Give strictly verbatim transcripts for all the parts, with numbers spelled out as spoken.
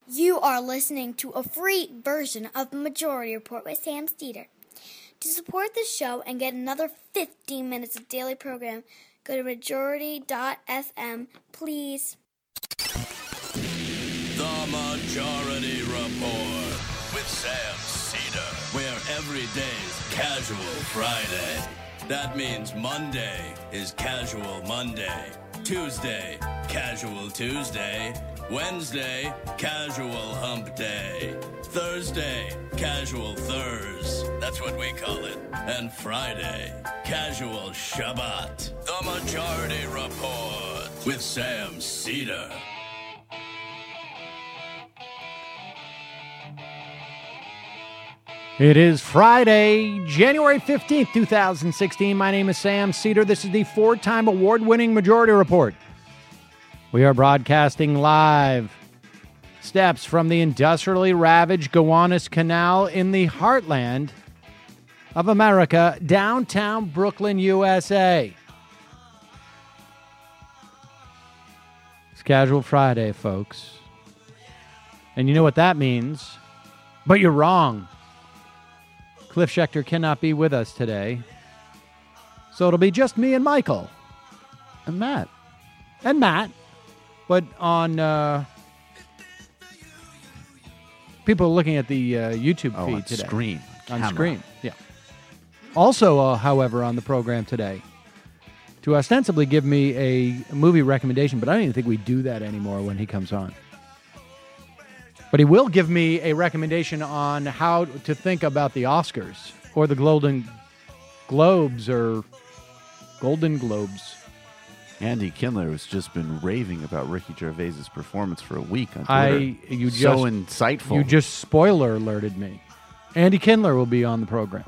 You are listening to a free version of Majority Report with Sam Steeder. To support the show and get another fifteen minutes of daily program, go to majority dot f m, please. The Majority Report with Sam Steeder, where every day's Casual Friday. That means Monday is Casual Monday, Tuesday, Casual Tuesday, Wednesday, Casual Hump Day, Thursday, Casual Thurs, that's what we call it, and Friday, Casual Shabbat. The Majority Report with Sam Steeder. It is Friday, January fifteenth, twenty sixteen. My name is Sam Steeder. This is the four-time award-winning Majority Report. We are broadcasting live steps from the industrially ravaged Gowanus Canal in the heartland of America, downtown Brooklyn, U S A. It's Casual Friday, folks. And you know what that means. But you're wrong. Cliff Schechter cannot be with us today. So it'll be just me and Michael. And Matt. And Matt. But on, uh, people are looking at the uh, YouTube oh, feed on today. Screen. On Camera. screen, yeah. Also, uh, however, on the program today, to ostensibly give me a movie recommendation, but I don't even think we do that anymore when he comes on. But he will give me a recommendation on how to think about the Oscars or the Golden Globes or Golden Globes. Andy Kindler has just been raving about Ricky Gervais's performance for a week on Twitter. I you just so insightful. You just spoiler alerted me. Andy Kindler will be on the program.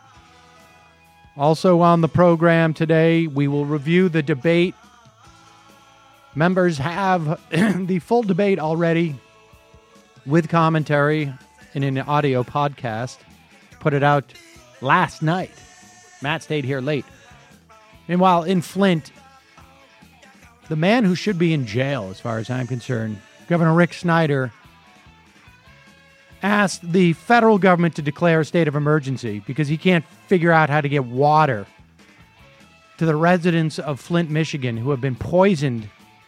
Also on the program today, we will review the debate. Members have the full debate already with commentary in an audio podcast. Put it out last night. Matt stayed here late. Meanwhile, in Flint, the man who should be in jail, as far as I'm concerned, Governor Rick Snyder, asked the federal government to declare a state of emergency because he can't figure out how to get water to the residents of Flint, Michigan, who have been poisoned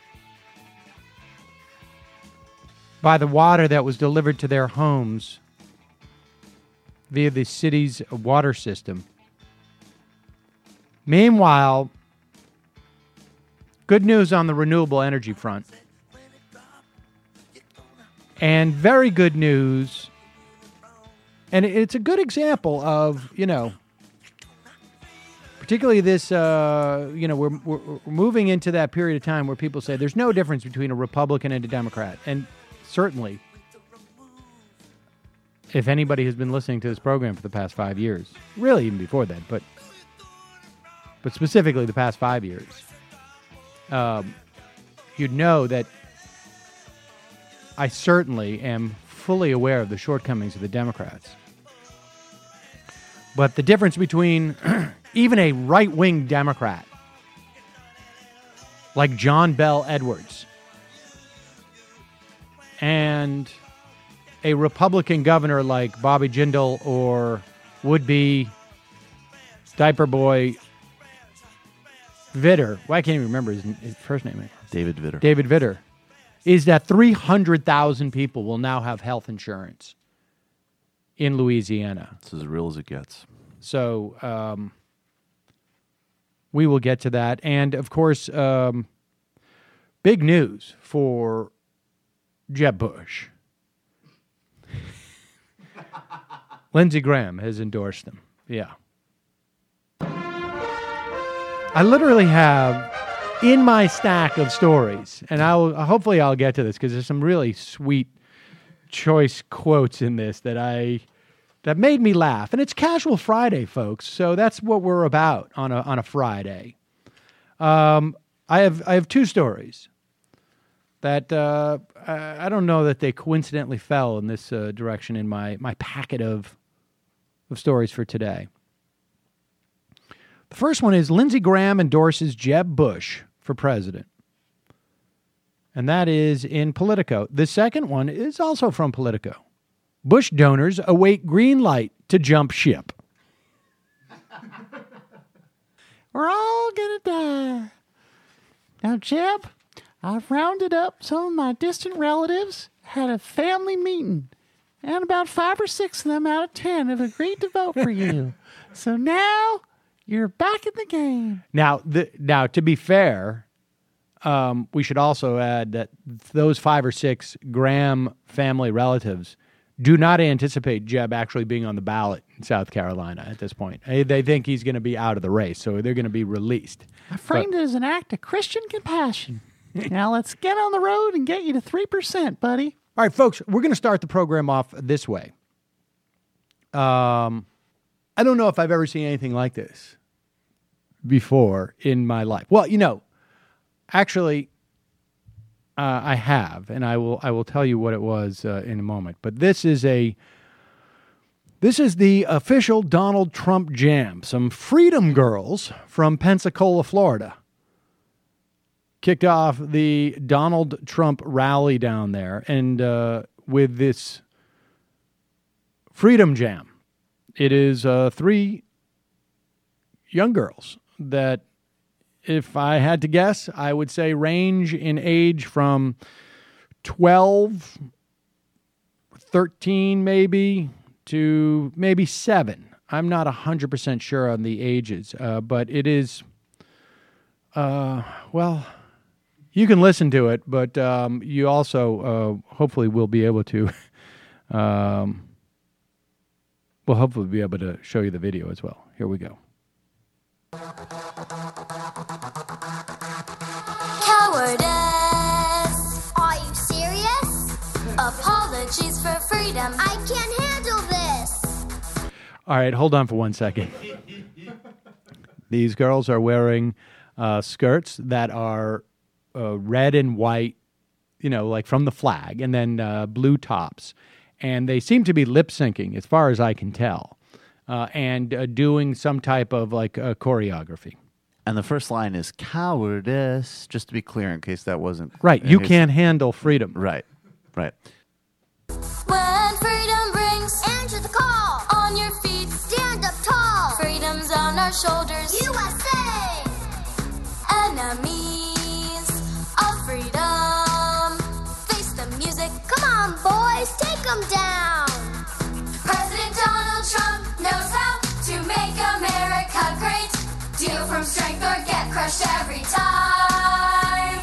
by the water that was delivered to their homes via the city's water system. Meanwhile, good news on the renewable energy front. And very good news. And it's a good example of, you know, particularly this, uh, you know, we're, we're, we're moving into that period of time where people say there's no difference between a Republican and a Democrat. And certainly, if anybody has been listening to this program for the past five years, really even before that, but but specifically the past five years, um, you'd know that I certainly am fully aware of the shortcomings of the Democrats. But the difference between even a right-wing Democrat like John Bell Edwards and a Republican governor like Bobby Jindal or would-be diaper boy Vitter, well, I can't even remember his, his first name. David Vitter. David Vitter, is that three hundred thousand people will now have health insurance in Louisiana. It's as real as it gets. So um, we will get to that. And, of course, um, big news for Jeb Bush. Lindsey Graham has endorsed him. Yeah. I literally have in my stack of stories, and I'll hopefully I'll get to this because there's some really sweet choice quotes in this that I that made me laugh. And it's Casual Friday, folks, so that's what we're about on a on a Friday. Um, I have I have two stories that uh, I, I don't know that they coincidentally fell in this uh, direction in my my packet of of stories for today. The first one is Lindsey Graham endorses Jeb Bush for president. and that is in Politico. The second one is also from Politico. Bush donors await green light to jump ship. We're all gonna die. Now, Jeb, I've rounded up some of my distant relatives, had a family meeting, and about five or six of them out of ten have agreed to vote for you. So now you're back in the game. Now, the, now to be fair, um, we should also add that those five or six Graham family relatives do not anticipate Jeb actually being on the ballot in South Carolina at this point. They they think he's going to be out of the race, so they're going to be released. I framed but, it as an act of Christian compassion. Now let's get on the road and get you to three percent, buddy. All right, folks, we're going to start the program off this way. Um, I don't know if I've ever seen anything like this before in my life. Well, you know, actually, uh, I have, and I will I will tell you what it was uh, in a moment. But this is a this is the official Donald Trump jam. Some Freedom Girls from Pensacola, Florida, kicked off the Donald Trump rally down there, and uh, with this Freedom Jam. It is uh, three young girls that, if I had to guess, I would say range in age from twelve, thirteen maybe, to maybe seven. I'm not one hundred percent sure on the ages, uh, but it is, uh, well, you can listen to it, but um, you also uh, hopefully will be able to, um, we'll hopefully be able to show you the video as well. Here we go. Cowardice. Are you serious? Apologies for freedom. I can't handle this. All right, hold on for one second. These girls are wearing uh, skirts that are uh, red and white, you know, like from the flag, and then uh, blue tops. And they seem to be lip syncing, as far as I can tell, uh, and uh, doing some type of like uh, choreography. And the first line is cowardice, just to be clear, in case that wasn't right. You can't handle freedom. Right, right. When freedom brings, answer the call. On your feet, stand up tall. Freedom's on our shoulders. U S A. Enemies of freedom. Face the music. Come on, boys, take them down. President Donald Trump knows how to make America great. Deal from strength or get crushed every time.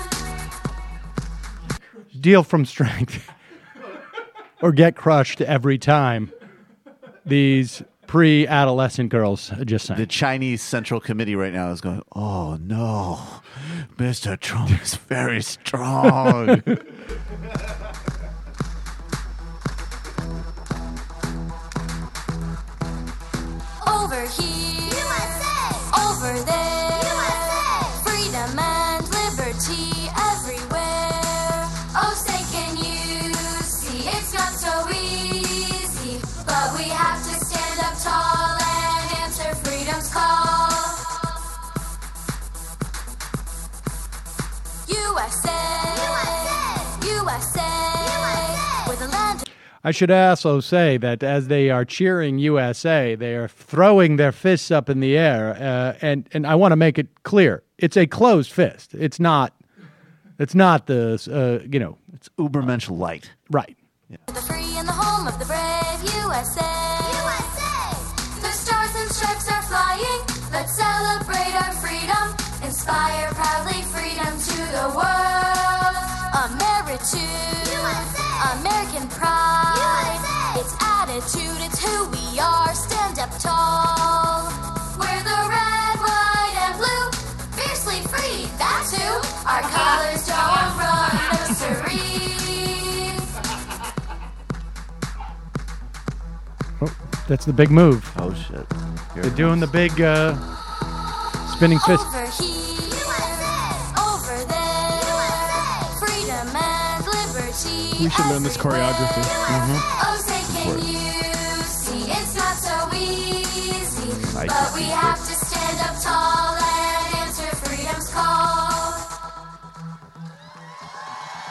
Deal from strength or get crushed every time. These pre-adolescent girls just saying. The Chinese Central Committee right now is going, oh no, Mister Trump is very strong. Over here, U S A. Over there, U S A. Freedom and liberty everywhere. Oh, say can you see it's not so easy, but we have to stand up tall and answer freedom's call. U S A, U S A, U S A, with a land. I should also say that as they are cheering U S A, they are throwing their fists up in the air, uh, and and I want to make it clear: it's a closed fist. It's not. It's not the uh, you know. It's Ubermensch light. Right. Yeah. The free and the home of the brave, U S A. U S A. The stars and stripes are flying. Let's celebrate our freedom. Inspire proudly freedom to the world. Ameritude, U S A. American pride, U S A. It's attitude, it's who we are. Stand up tall. We're the red, white, and blue. Fiercely free, that's who. Our colors don't run, no siree. Oh, that's the big move. Oh shit! Here They're doing the big uh, spinning fist. Over here, U S A. Over there, U S A. Freedom and liberty. We should learn this choreography. Mm-hmm. Oh, say can you see it's not so easy, I but we have to stand up tall and answer freedom's call.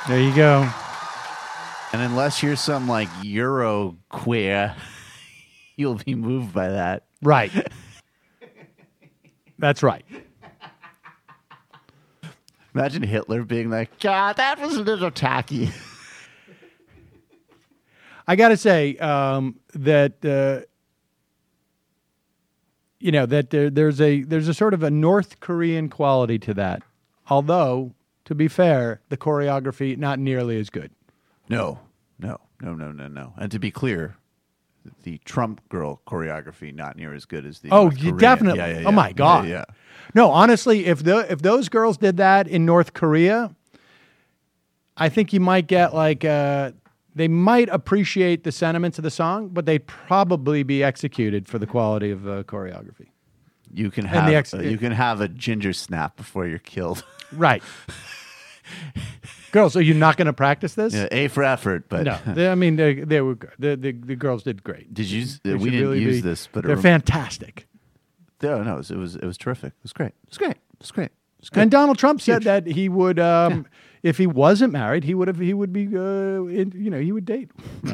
There you go. And unless you're some like Euro queer, you'll be moved by that. Right. That's right. Imagine Hitler being like, God, that was a little tacky. I got to say um, that uh, you know that there, there's a there's a sort of a North Korean quality to that. Although, to be fair, the choreography not nearly as good. No, no, no, no, no, no. And to be clear, the Trump girl choreography not near as good as the. Oh, North you Korean. definitely. Yeah, yeah, yeah. Oh my God. Yeah, yeah. No, honestly, if the if those girls did that in North Korea, I think you might get like uh, they might appreciate the sentiments of the song, but they'd probably be executed for the quality of uh, choreography. You can And have the ex- uh, you can have a ginger snap before you're killed. Right. Girls, are you not going to practice this? Yeah, A for effort, but No, they, I mean they, they were the, the the girls did great. did you? They we should didn't really use be- this, but it they're rem- fantastic. No, no, it was, it was it was terrific. It was great. It was great. It was great. It was good. And Donald Trump said Huge. that he would, um, if he wasn't married, he would have he would be, uh, in, you know, he would date.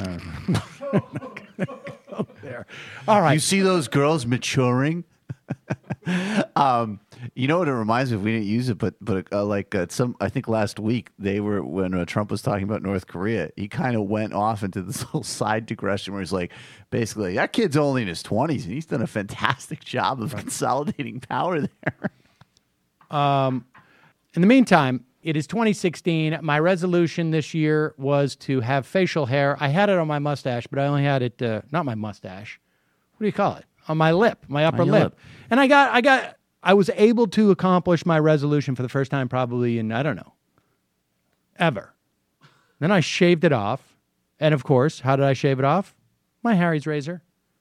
There. All right. You see those girls maturing. um, you know what it reminds me of? We didn't use it, but but uh, like uh, some, I think last week they were when uh, Trump was talking about North Korea. He kind of went off into this little side digression where he's like, basically, that kid's only in his twenties and he's done a fantastic job of consolidating power there. In the meantime, it is twenty sixteen. My resolution this year was to have facial hair. I had it on my mustache, but I only had it, uh, not my mustache. What do you call it? On my lip, my upper your lip. lip. And I got, I got, I was able to accomplish my resolution for the first time probably in, I don't know, ever. Then I shaved it off. And of course, how did I shave it off? My Harry's razor.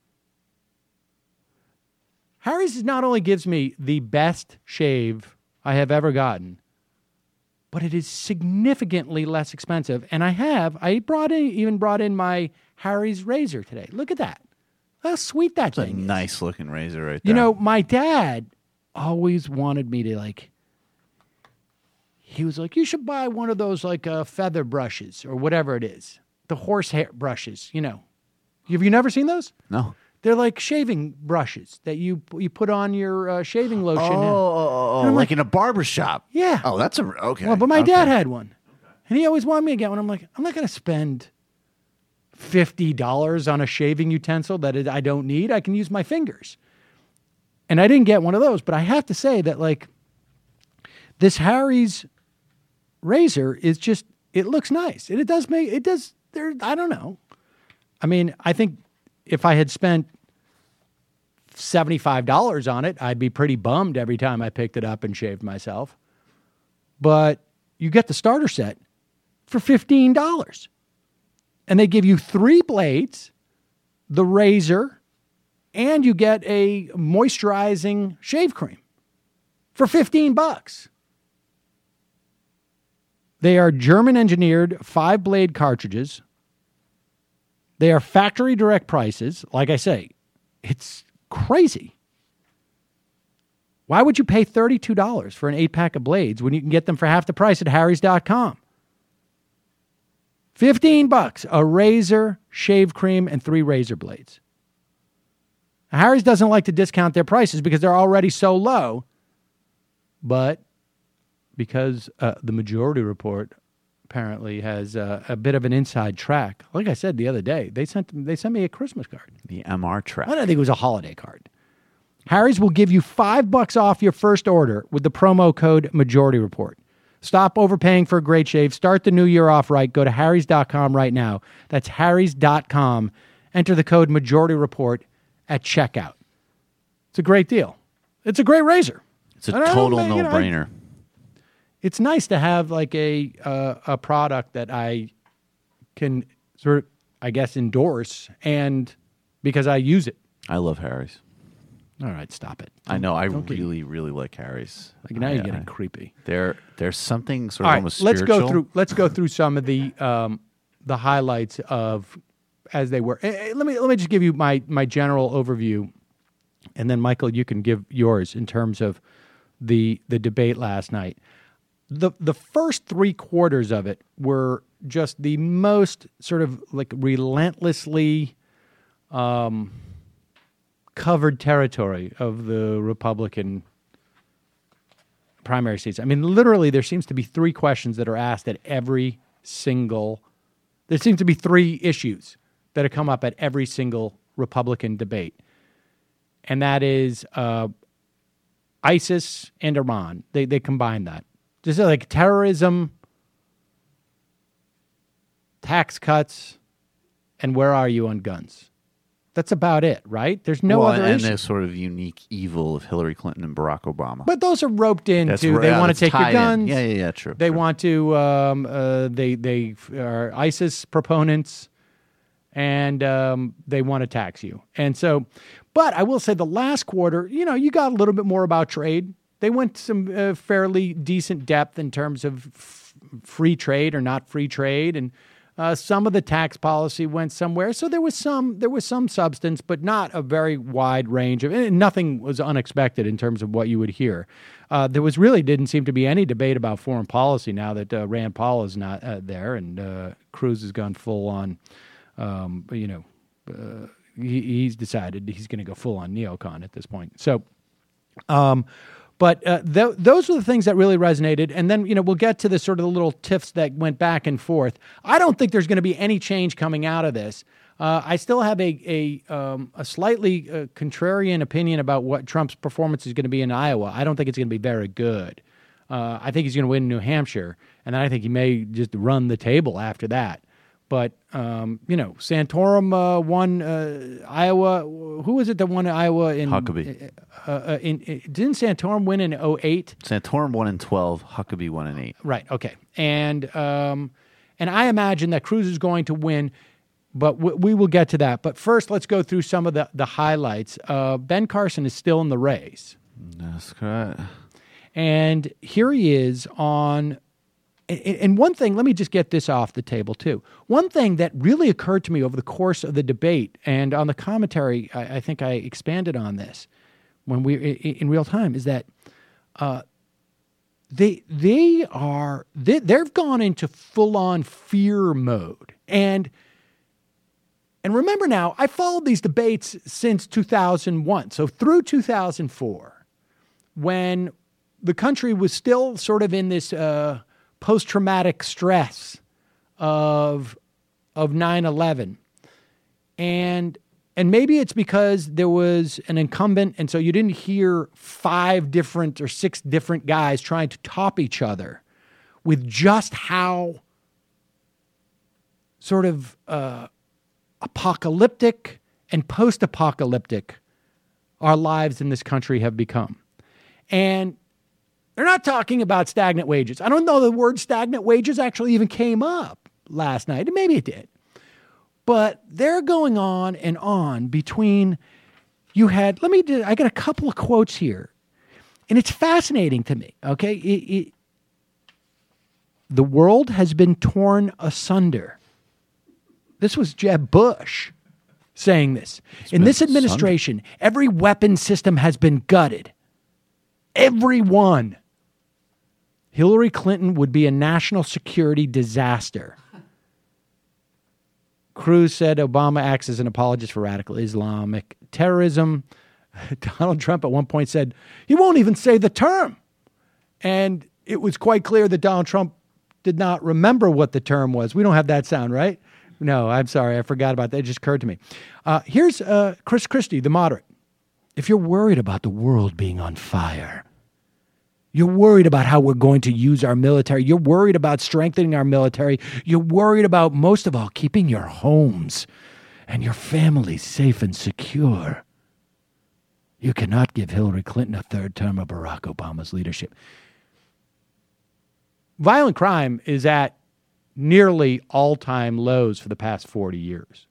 Harry's not only gives me the best shave I have ever gotten, but it is significantly less expensive. And I have, I brought in, even brought in my Harry's razor today. Look at that. How sweet that It's a thing is. nice looking razor right there. You know, my dad always wanted me to like, he was like, you should buy one of those like uh, feather brushes or whatever it is. The horsehair brushes, you know. Have you never seen those? no. They're like shaving brushes that you you put on your uh, shaving lotion. Oh, oh, oh, And I'm like like- in a barber shop. Yeah. Oh, that's a okay. Well, but my okay. dad had one. And he always wanted me to get one. I'm like, I'm not going to spend fifty dollars on a shaving utensil that it, I don't need. I can use my fingers. And I didn't get one of those, but I have to say that like this Harry's razor is just, it looks nice. And it does make, it does, there. I don't know. I mean, I think if I had spent seventy-five dollars on it, I'd be pretty bummed every time I picked it up and shaved myself. But you get the starter set for fifteen dollars. And they give you three blades, the razor, and you get a moisturizing shave cream for fifteen bucks. They are German engineered five blade cartridges. They are factory direct prices. Like I say, it's crazy. Why would you pay thirty-two dollars for an eight pack of blades when you can get them for half the price at harrys dot com? fifteen bucks, a razor, shave cream, and three razor blades. Now, Harry's doesn't like to discount their prices because they're already so low. But because uh, the Majority Report apparently has uh, a bit of an inside track, like I said the other day, they sent they sent me a Christmas card. The M R track. I don't think it was a holiday card. Harry's will give you five bucks off your first order with the promo code Majority Report. Stop overpaying for a great shave. Start the new year off right. Go to harrys dot com right now. That's harrys dot com. Enter the code Majority Report at checkout. It's a great deal. It's a great razor. It's a And I don't total think, you know, I- no-brainer. It's nice to have like a uh, a product that I can sort of, I guess, endorse, and because I use it. I love Harry's. All right, stop it. I know. I Don't get- really, really like Harry's. Like now I- you're getting I- creepy. There, there's something sort of All right, almost let's spiritual. go through. Let's go through some of the um, the highlights of as they were. Eh, eh, Let me let me just give you my my general overview, and then Michael, you can give yours in terms of the the debate last night. the the first three quarters of it were just the most sort of like relentlessly um, covered territory of the Republican primary seats. I mean, literally, there seems to be three questions that are asked at every single. There seems to be three issues that have come up at every single Republican debate, and that is uh, ISIS and Iran. They they combine that. Just like terrorism, tax cuts, and where are you on guns? That's about it, right? There's no well, other and issue. the sort of unique evil of Hillary Clinton and Barack Obama. But those are roped into. That's They right. Yeah, want that's to take your tied in. guns. Yeah, yeah, yeah, true. They true. want to. Um, uh, they they are ISIS proponents, and um, they want to tax you. And so, but I will say the last quarter, you know, you got a little bit more about trade. They went some uh, fairly decent depth in terms of f- free trade or not free trade, and uh, some of the tax policy went somewhere. So there was some there was some substance, but not a very wide range of. And nothing was unexpected in terms of what you would hear. Uh, there was really didn't seem to be any debate about foreign policy now that uh, Rand Paul is not uh, there, and uh, Cruz has gone full on. Um, you know, uh, he, he's decided he's going to go full on neocon at this point. So. Um, But uh, th- those are the things that really resonated. And then, you know, we'll get to the sort of the little tiffs that went back and forth. I don't think there's going to be any change coming out of this. Uh, I still have a a, um, a slightly uh, contrarian opinion about what Trump's performance is going to be in Iowa. I don't think it's going to be very good. Uh, I think he's going to win New Hampshire, and then I think he may just run the table after that. But, um, you know, Santorum uh, won uh, Iowa. Who was it that won Iowa in Huckabee. Uh, uh, in, in, didn't Santorum win in oh eight? Santorum won in twelve. Huckabee won in eight. Right. Okay. And um, and I imagine that Cruz is going to win, but w- we will get to that. But first, let's go through some of the the highlights. Uh, Ben Carson is still in the race, That's correct. and here he is on. And one thing, let me just get this off the table, too. One thing that really occurred to me over the course of the debate and on the commentary, I, I think I expanded on this when we in real time, is that uh, they they are they, they've gone into full on fear mode. And and remember now, I followed these debates since two thousand one, so through two thousand four, when the country was still sort of in this. Uh, post-traumatic stress of of nine eleven. And and maybe it's because there was an incumbent, and so you didn't hear five different or six different guys trying to top each other with just how sort of uh, apocalyptic and post-apocalyptic our lives in this country have become. And they're not talking about stagnant wages. I don't know the word stagnant wages actually even came up last night. Maybe it did. But they're going on and on between, you had, let me, do, I got a couple of quotes here. And it's fascinating to me, okay? It, it, the world has been torn asunder. This was Jeb Bush saying this. It's In this been administration, every weapon system has been gutted. Every one. Hillary Clinton would be a national security disaster. Cruz said Obama acts as an apologist for radical Islamic terrorism. Donald Trump at one point said he won't even say the term. And it was quite clear that Donald Trump did not remember what the term was. We don't have that sound, right? No, I'm sorry. I forgot about that. It just occurred to me. Uh, here's uh, Chris Christie, the moderate. If you're worried about the world being on fire, you're worried about how we're going to use our military, you're worried about strengthening our military, you're worried about, most of all, keeping your homes and your families safe and secure, you cannot give Hillary Clinton a third term of Barack Obama's leadership. Violent crime is at nearly all-time lows for the past forty years.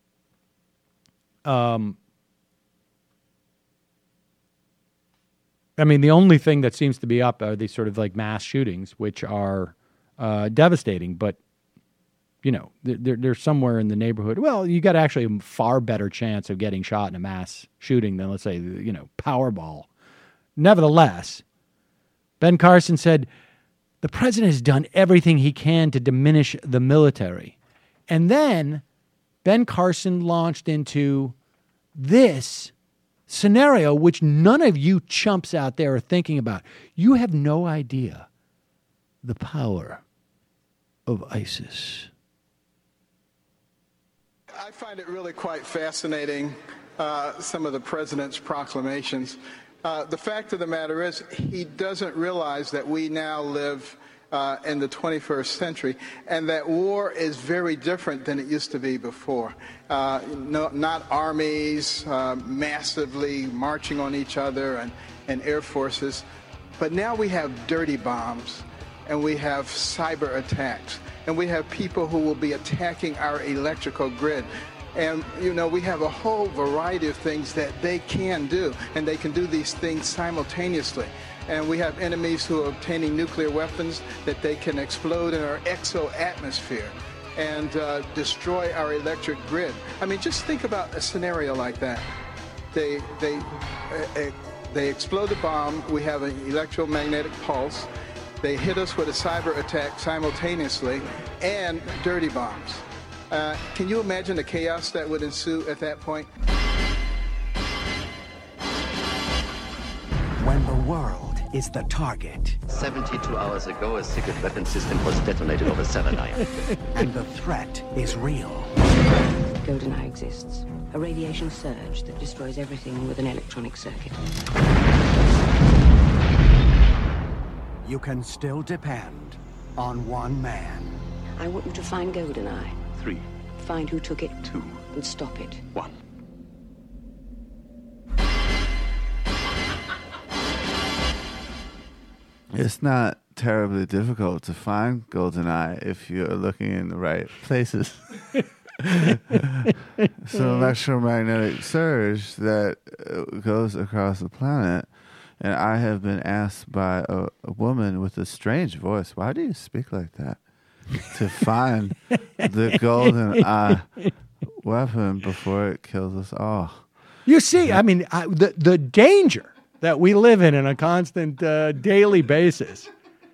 Um. I mean, the only thing that seems to be up are these sort of like mass shootings, which are uh, devastating. But, you know, they're, they're somewhere in the neighborhood. Well, you got actually a far better chance of getting shot in a mass shooting than, let's say, you know, Powerball. Nevertheless, Ben Carson said the president has done everything he can to diminish the military. And then Ben Carson launched into this scenario, which none of you chumps out there are thinking about. You have no idea the power of ISIS. I find it really quite fascinating, uh, some of the president's proclamations. Uh, the fact of the matter is, he doesn't realize that we now live uh, in the twenty-first century, and that war is very different than it used to be before. Uh, no, not armies uh, massively marching on each other and, and air forces, but now we have dirty bombs, and we have cyber attacks, and we have people who will be attacking our electrical grid. And, you know, we have a whole variety of things that they can do, and they can do these things simultaneously. And we have enemies who are obtaining nuclear weapons that they can explode in our exo-atmosphere and uh, destroy our electric grid. I mean, just think about a scenario like that. They, they, uh, uh, they explode the bomb, we have an electromagnetic pulse, they hit us with a cyber attack simultaneously, and dirty bombs. Uh, can you imagine the chaos that would ensue at that point? When the world is the target. seventy-two hours ago, a secret weapon system was detonated over Severine. And the threat is real. GoldenEye exists. A radiation surge that destroys everything with an electronic circuit. You can still depend on one man. I want you to find GoldenEye. Three. Find who took it. Two. And stop it. One. It's not terribly difficult to find GoldenEye if you're looking in the right places. So electromagnetic surge that uh, goes across the planet. And I have been asked by a, a woman with a strange voice, why do you speak like that? To find the golden eye weapon before it kills us all. You see, I mean, I, the, the danger that we live in on a constant uh, daily basis.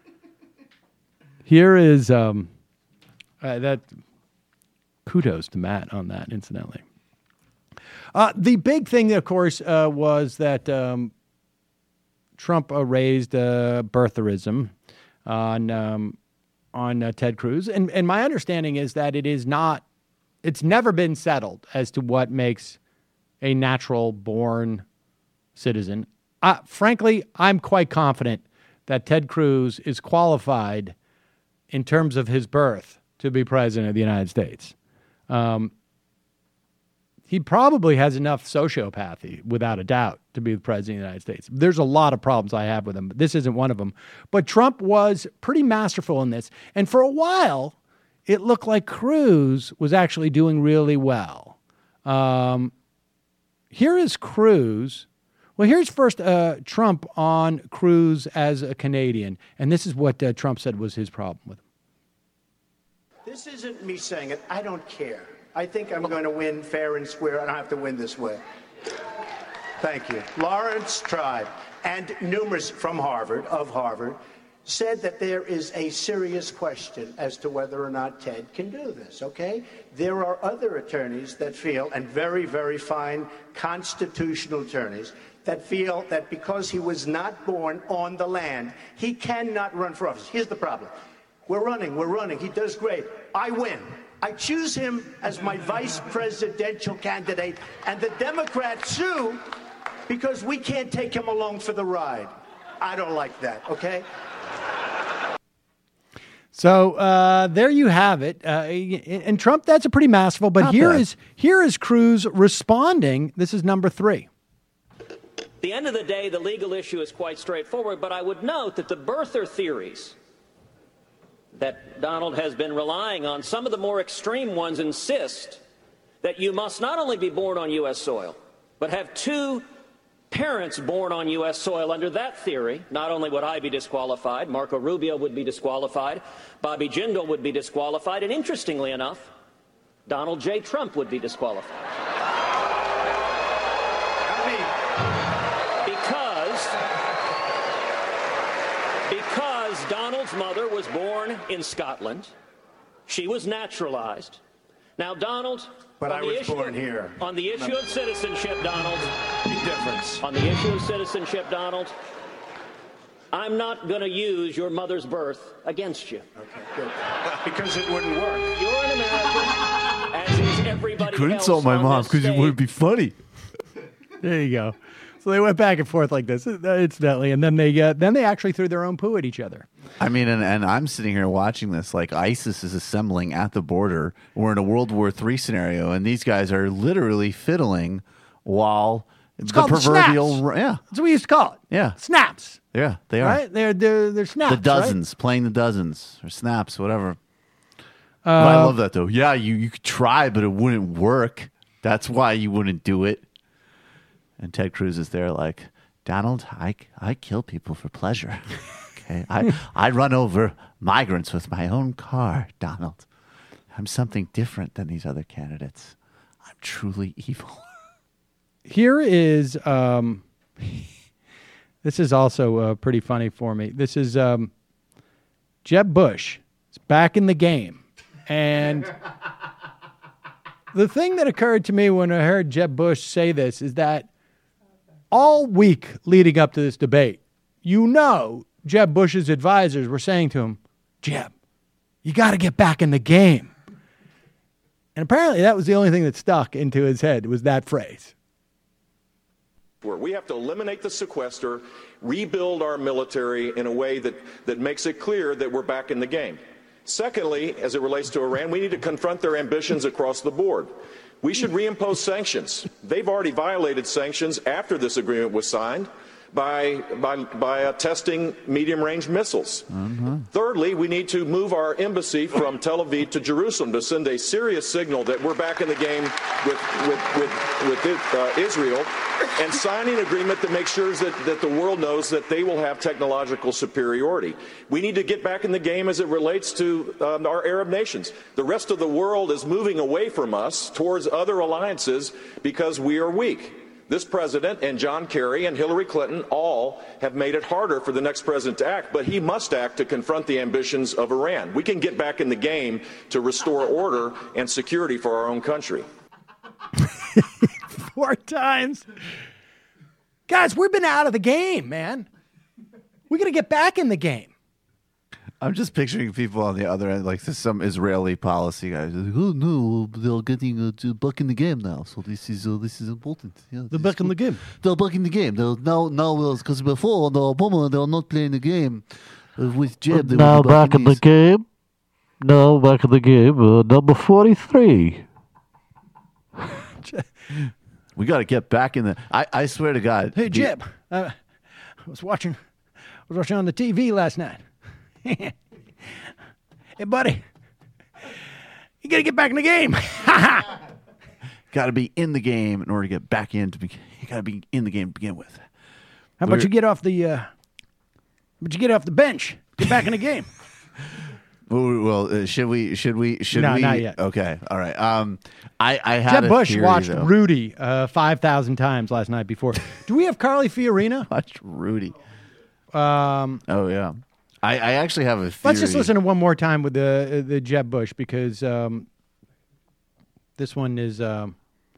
Here is um, uh, that. Kudos to Matt on that, incidentally. Uh, the big thing, of course, uh, was that um, Trump uh, raised uh, birtherism on um, on uh, Ted Cruz, and and my understanding is that it is not, it's never been settled as to what makes a natural born citizen. Uh, frankly, I'm quite confident that Ted Cruz is qualified in terms of his birth to be president of the United States. Um, he probably has enough sociopathy, without a doubt, to be the president of the United States. There's a lot of problems I have with him, but this isn't one of them. But Trump was pretty masterful in this. And for a while, it looked like Cruz was actually doing really well. Um, here is Cruz. Well, here's first uh, Trump on Cruz as a Canadian. And this is what uh, Trump said was his problem with him. This isn't me saying it. I don't care. I think I'm going to win fair and square. I don't have to win this way. Thank you. Lawrence Tribe and numerous from Harvard, of Harvard, said that there is a serious question as to whether or not Ted can do this, okay? There are other attorneys that feel, and very, very fine constitutional attorneys, that feel that because he was not born on the land, he cannot run for office. Here's the problem. We're running, we're running. He does great. I win. I choose him as my vice presidential candidate, and the Democrats sue because we can't take him along for the ride. I don't like that, okay? So uh, there you have it. Uh, and Trump, that's a pretty masterful, but Not here bad. is here is Cruz responding. This is number three. At the end of the day, the legal issue is quite straightforward, but I would note that the birther theories that Donald has been relying on, some of the more extreme ones insist that you must not only be born on U S soil, but have two parents born on U S soil. Under that theory, not only would I be disqualified, Marco Rubio would be disqualified, Bobby Jindal would be disqualified, and interestingly enough, Donald J. Trump would be disqualified. Because, because because Donald's mother was born in Scotland. She was naturalized. Now, Donald... But on I the was issue, born here. On the issue of citizenship, Donald... Big difference. On the issue of citizenship, Donald, I'm not going to use your mother's birth against you. Okay, good. Because it wouldn't work. You're an American, as is everybody Couldn't else insult my on mom this because it stage. wouldn't be funny. There you go. So they went back and forth like this, incidentally, and then they uh, then they actually threw their own poo at each other. I mean, and, and I'm sitting here watching this like ISIS is assembling at the border. We're in a World War Three scenario, and these guys are literally fiddling while It's the called proverbial snaps. yeah, That's what we used to call it. yeah, Snaps. yeah, they are Right? They're they're they're snaps. the dozens playing the dozens or snaps, whatever. Right? But I Uh, love that though. Yeah, you you could try, but it wouldn't work. That's why you wouldn't do it. And Ted Cruz is there like, Donald, I, I kill people for pleasure. Okay, I I run over migrants with my own car, Donald. I'm something different than these other candidates. I'm truly evil. Here is um, this is also uh, pretty funny for me. This is um, Jeb Bush. Is back in the game, and the thing that occurred to me when I heard Jeb Bush say this is that all week leading up to this debate, you know, Jeb Bush's advisors were saying to him, Jeb, you got to get back in the game. And apparently that was the only thing that stuck into his head was that phrase. We have to eliminate the sequester, rebuild our military in a way that, that makes it clear that we're back in the game. Secondly, as it relates to Iran, we need to confront their ambitions across the board. We should reimpose sanctions. They've already violated sanctions after this agreement was signed by, by, by uh, testing medium-range missiles. Mm-hmm. Thirdly, we need to move our embassy from Tel Aviv to Jerusalem to send a serious signal that we're back in the game with, with, with, with it, uh, Israel, and signing an agreement that makes sure that, that the world knows that they will have technological superiority. We need to get back in the game as it relates to um, our Arab nations. The rest of the world is moving away from us towards other alliances because we are weak. This president and John Kerry and Hillary Clinton all have made it harder for the next president to act, but he must act to confront the ambitions of Iran. We can get back in the game to restore order and security for our own country. Four times. Guys, we've been out of the game, man. We got to get back in the game. I'm just picturing people on the other end, like this, some Israeli policy guys. Like, oh no, they're getting uh, to back in the game now, so this is uh, this is important. Yeah, They're back in the game. They're back in the game. They're now now because before the Obama, they were not playing the game uh, with Jeb. They Now were back in the game. Now back in the game. Uh, number forty-three. We got to get back in the. I, I swear to God. Hey, the- Jeb, uh, I was watching, I was watching on the T V last night. Hey, buddy, you got to get back in the game. Got to be in the game in order to get back in. To be, you got to be in the game to begin with. How about you get off the, uh, how about you get off the bench, get back in the game? Well, well uh, should we? Should we? Should No, we? not yet. Okay, all right. Um, I, I had Jeb a Bush theory, watched though. Rudy uh, five thousand times last night before. Do we have Carly Fiorina? Watched Rudy. Um, oh yeah. I, I actually have a theory. Let's just listen to one more time with the the Jeb Bush because um, this one is. Um,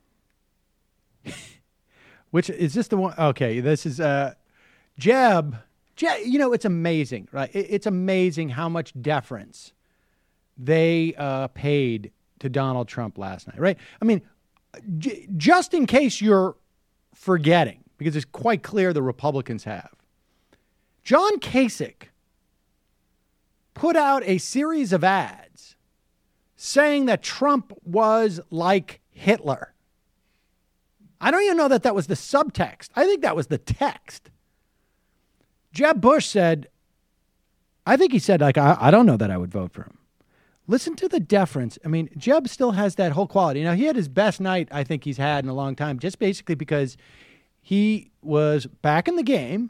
which is this the one? Okay, this is uh, Jeb. Jeb. You know, it's amazing, right? It, it's amazing how much deference they uh, paid to Donald Trump last night, right? I mean, j- just in case you're forgetting, because it's quite clear the Republicans have. John Kasich put out a series of ads saying that Trump was like Hitler. I don't even know that that was the subtext. I think that was the text. Jeb Bush said, I think he said, like, I, I don't know that I would vote for him. Listen to the deference. I mean, Jeb still has that whole quality. Now, he had his best night I think he's had in a long time, just basically because he was back in the game.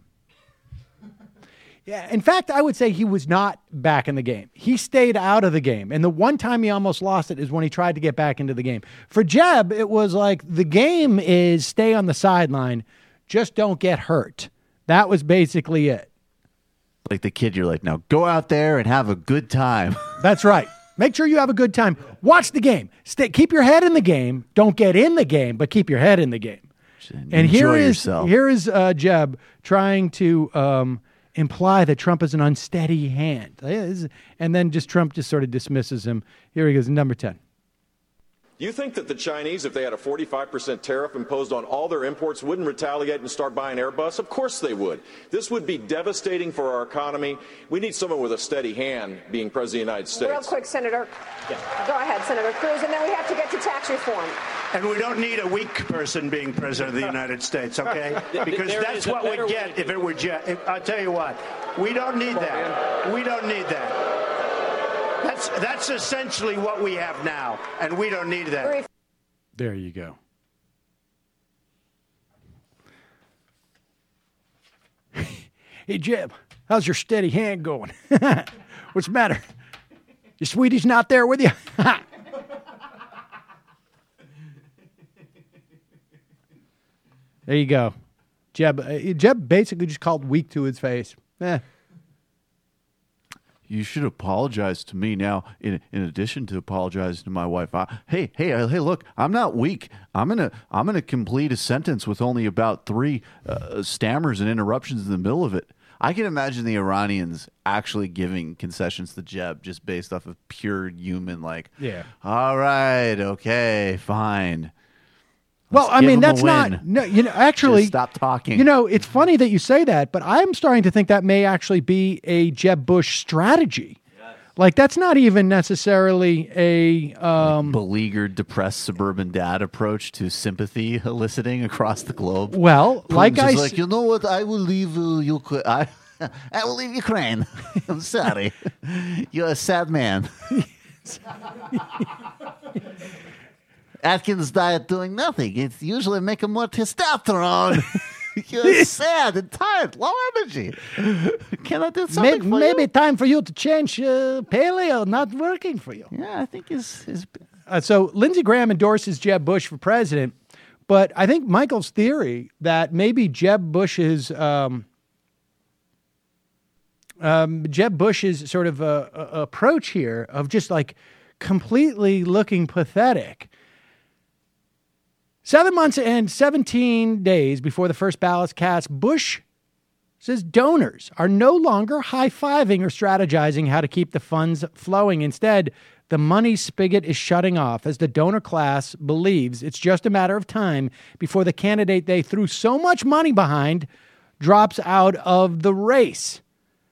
Yeah, in fact, I would say he was not back in the game. He stayed out of the game. And the one time he almost lost it is when he tried to get back into the game. For Jeb, it was like the game is stay on the sideline, just don't get hurt. That was basically it. like the kid. You're like, now go out there and have a good time. That's right. Make sure you have a good time. Watch the game. Stay, keep your head in the game. Don't get in the game, but keep your head in the game. And Enjoy here is yourself. here is uh, Jeb trying to um, imply that Trump is an unsteady hand, and then just Trump just sort of dismisses him. Here he goes, number ten. You think that the Chinese, if they had a forty-five percent tariff imposed on all their imports, wouldn't retaliate and start buying Airbus? Of course they would. This would be devastating for our economy. We need someone with a steady hand being president of the United States. Real quick, Senator. Yeah. Go ahead, Senator Cruz, and then we have to get to tax reform. And we don't need a weak person being president of the United States, okay? Because There that's is a what we'd better get way to if it were Jeff. I'll tell you what, we don't need that. We don't need that. That's, that's essentially what we have now, and we don't need that. There you go. Hey, Jeb, how's your steady hand going? What's the matter? Your sweetie's not there with you? There you go. Jeb, uh, Jeb basically just called weak to his face. Eh. You should apologize to me now. In in addition to apologizing to my wife, I, hey, hey, uh, hey! Look, I'm not weak. I'm gonna I'm gonna complete a sentence with only about three uh, stammers and interruptions in the middle of it. I can imagine the Iranians actually giving concessions to Jeb just based off of pure human, like, Yeah. all right, okay, fine. Well, Let's I give mean, him a that's win. not, no, you know, actually, Just stop talking. You know, it's funny that you say that, but I'm starting to think that may actually be a Jeb Bush strategy. Like, that's not even necessarily a um, beleaguered, depressed suburban dad approach to sympathy eliciting across the globe. Well, like Putin's I just s- like, you know what? I will leave uh, Ukraine. I, I will leave Ukraine. I'm sorry. You're a sad man. Atkins diet doing nothing. It's usually making more testosterone. You're sad and tired, low energy. Can I do something maybe, for maybe you? time for you to change uh, paleo, not working for you. Yeah, I think is is. Uh, so Lindsey Graham endorses Jeb Bush for president, but I think Michael's theory that maybe Jeb Bush's um, um, Jeb Bush's sort of uh, uh, approach here of just like completely looking pathetic. Seven months and seventeen days before the first ballot's cast, Bush says donors are no longer high-fiving or strategizing how to keep the funds flowing. Instead, the money spigot is shutting off as the donor class believes it's just a matter of time before the candidate they threw so much money behind drops out of the race.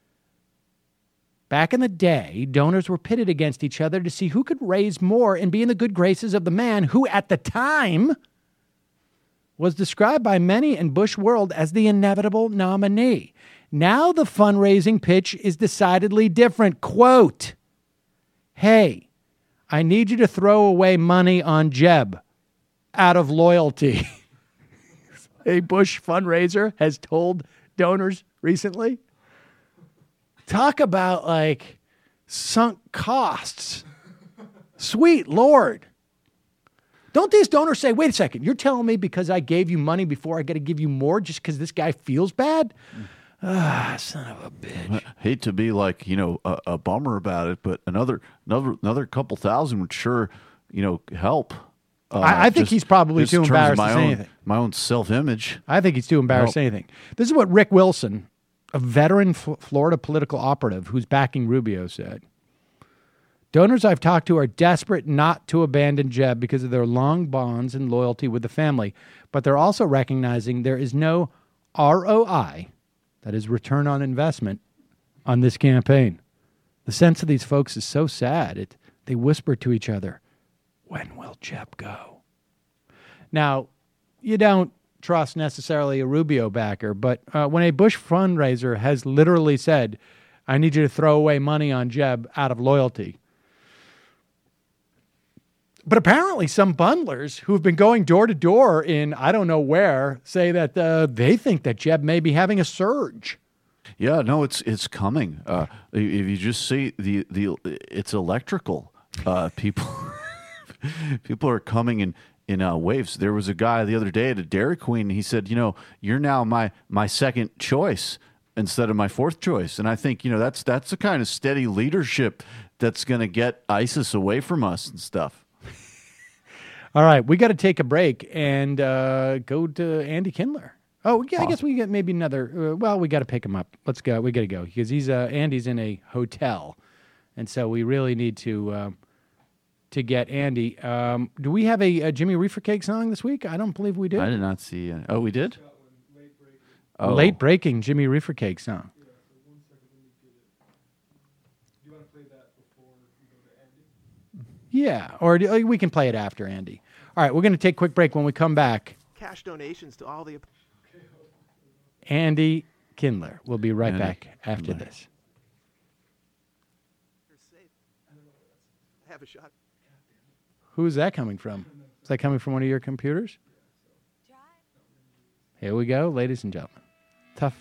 Back in the day, donors were pitted against each other to see who could raise more and be in the good graces of the man who, at the time, was described by many in Bush world as the inevitable nominee. Now the fundraising pitch is decidedly different. Quote, hey, I need you to throw away money on Jeb out of loyalty. A Bush fundraiser has told donors recently. Talk about like sunk costs. Sweet Lord. Don't these donors say, wait a second, you're telling me because I gave you money before I got to give you more just because this guy feels bad? Ah, son of a bitch. I hate to be like, you know, a, a bummer about it, but another another another couple thousand would sure, you know, help. Uh, I, I think just- he's probably just too in terms of embarrassed my to say own, anything. My own self-image. I think he's too embarrassed to say Nope. anything. This is what Rick Wilson, a veteran F- Florida political operative who's backing Rubio, said. Donors I've talked to are desperate not to abandon Jeb because of their long bonds and loyalty with the family, but they're also recognizing there is no R O I, that is return on investment, on this campaign. The sense of these folks is so sad. It, they whisper to each other, when will Jeb go? Now, you don't trust necessarily a Rubio backer, but uh, when a Bush fundraiser has literally said, I need you to throw away money on Jeb out of loyalty. But apparently some bundlers who've been going door to door in I don't know where say that uh, they think that Jeb may be having a surge. Yeah, no, it's it's coming. Uh, if you just see the the, it's electrical. Uh, people, people are coming in in uh, waves. There was a guy the other day at a Dairy Queen. He said, "You know, you're now my my second choice instead of my fourth choice. And I think, you know, that's that's the kind of steady leadership that's going to get ISIS away from us and stuff. All right, we got to take a break and uh, go to Andy Kindler. Oh, yeah, I guess we get maybe another. Uh, well, we got to pick him up. Let's go. We got to go because he's uh, Andy's in a hotel, and so we really need to uh, to get Andy. Um, do we have a, a Jimmy Reefer Cake song this week? I don't believe we did. I did not see. Any. Oh, we did. Oh. Late breaking Jimmy Reefer Cake song. Yeah, or do, we can play it after Andy. All right, we're going to take a quick break. When we come back, cash donations to all the Andy Kindler. We'll be right Andy back after Kindler. this. have a shot. Who's that coming from? Is that coming from one of your computers? Here we go, ladies and gentlemen. Tough.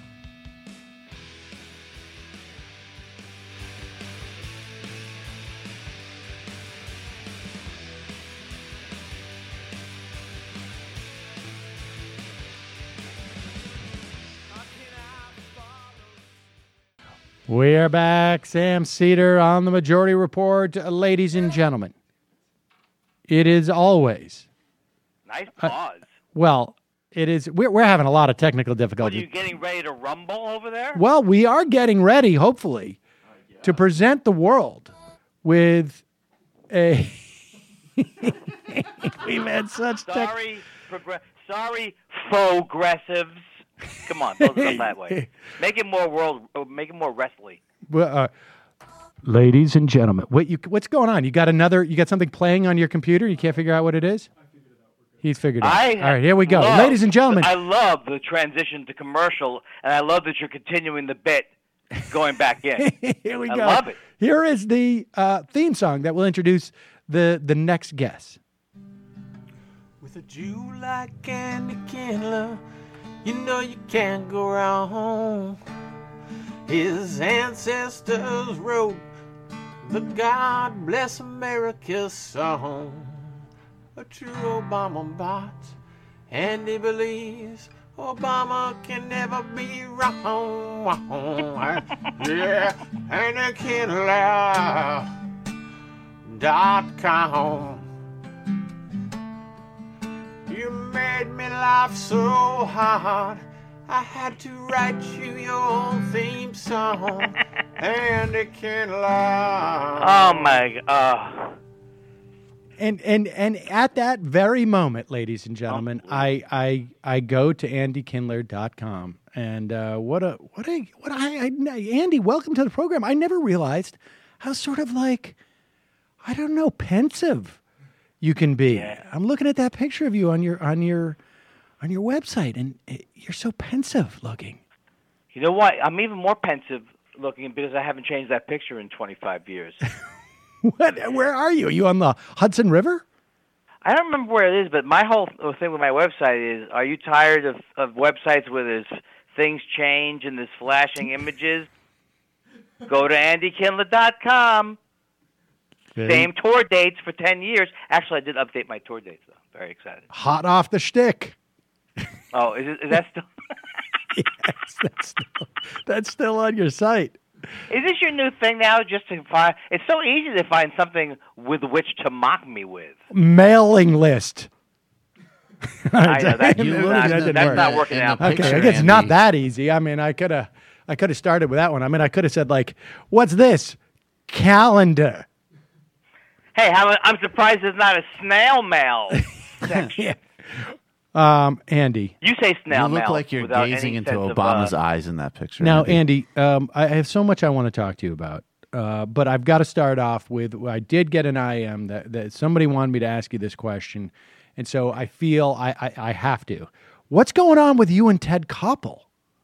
We're back. Sam Cedar on the Majority Report. Uh, ladies and gentlemen, it is always... Nice uh, pause. well, it is... We're, we're having a lot of technical What, are difficulties. you getting ready to rumble over there? Well, we are getting ready, hopefully, to present the world with a... We've had such... tech- Sorry, progress- sorry, faux-gressives. Come on, don't go that way. Make it more world. uh, Make it more wrestling. Well, uh, ladies and gentlemen, what you, what's going on? You got another... You got something playing on your computer? You can't figure out what it is? He's figured it out. I All right, here we go. love- Ladies and gentlemen. I love the transition to commercial, and I love that you're continuing the bit going back in. Here we I go. love it. Here is the uh, theme song that will introduce the, the next guest. With a Jew like Andy Kindler, you know you can't go wrong. His ancestors wrote the God Bless America song. A true Obama bot, and he believes Obama can never be wrong. Yeah, Andy Kindler dot com. You made me laugh so hard, I had to write you your theme song. Andy Kindler. Oh my god! And and and at that very moment, ladies and gentlemen, I I I go to andy kindler dot com, and uh, what a what a what I, I Andy, welcome to the program. I never realized how sort of like I don't know pensive you can be. I'm looking at that picture of you on your on your on your website, and it, you're so pensive looking. You know what? I'm even more pensive looking because I haven't changed that picture in twenty-five years. What? Where are you? Are you on the Hudson River? I don't remember where it is, but my whole thing with my website is: are you tired of, of websites where there's things change and there's flashing images? Go to andy kindler dot com. Very Same tour dates for ten years. Actually, I did update my tour dates, though. Very excited. Hot off the shtick. Oh, is, it, is that still? Yes, that's still, that's still on your site. Is this your new thing now? Just to find, it's so easy to find something with which to mock me with. Mailing list. I know that, You that, looked that, at it that's in not the- working in out. the Okay, I guess it's not that easy. I mean, I could have, I could have started with that one. I mean, I could have said like, "What's this? Calendar." Hey, how, I'm surprised there's not a snail mail section. Yeah. Um, Andy. You say snail You look mail like you're without gazing any into sense of, Obama's uh, eyes in that picture. Now, Andy, um, I have so much I want to talk to you about, uh, but I've got to start off with I did get an I M that, that somebody wanted me to ask you this question, and so I feel I, I, I have to. What's going on with you and Ted Koppel?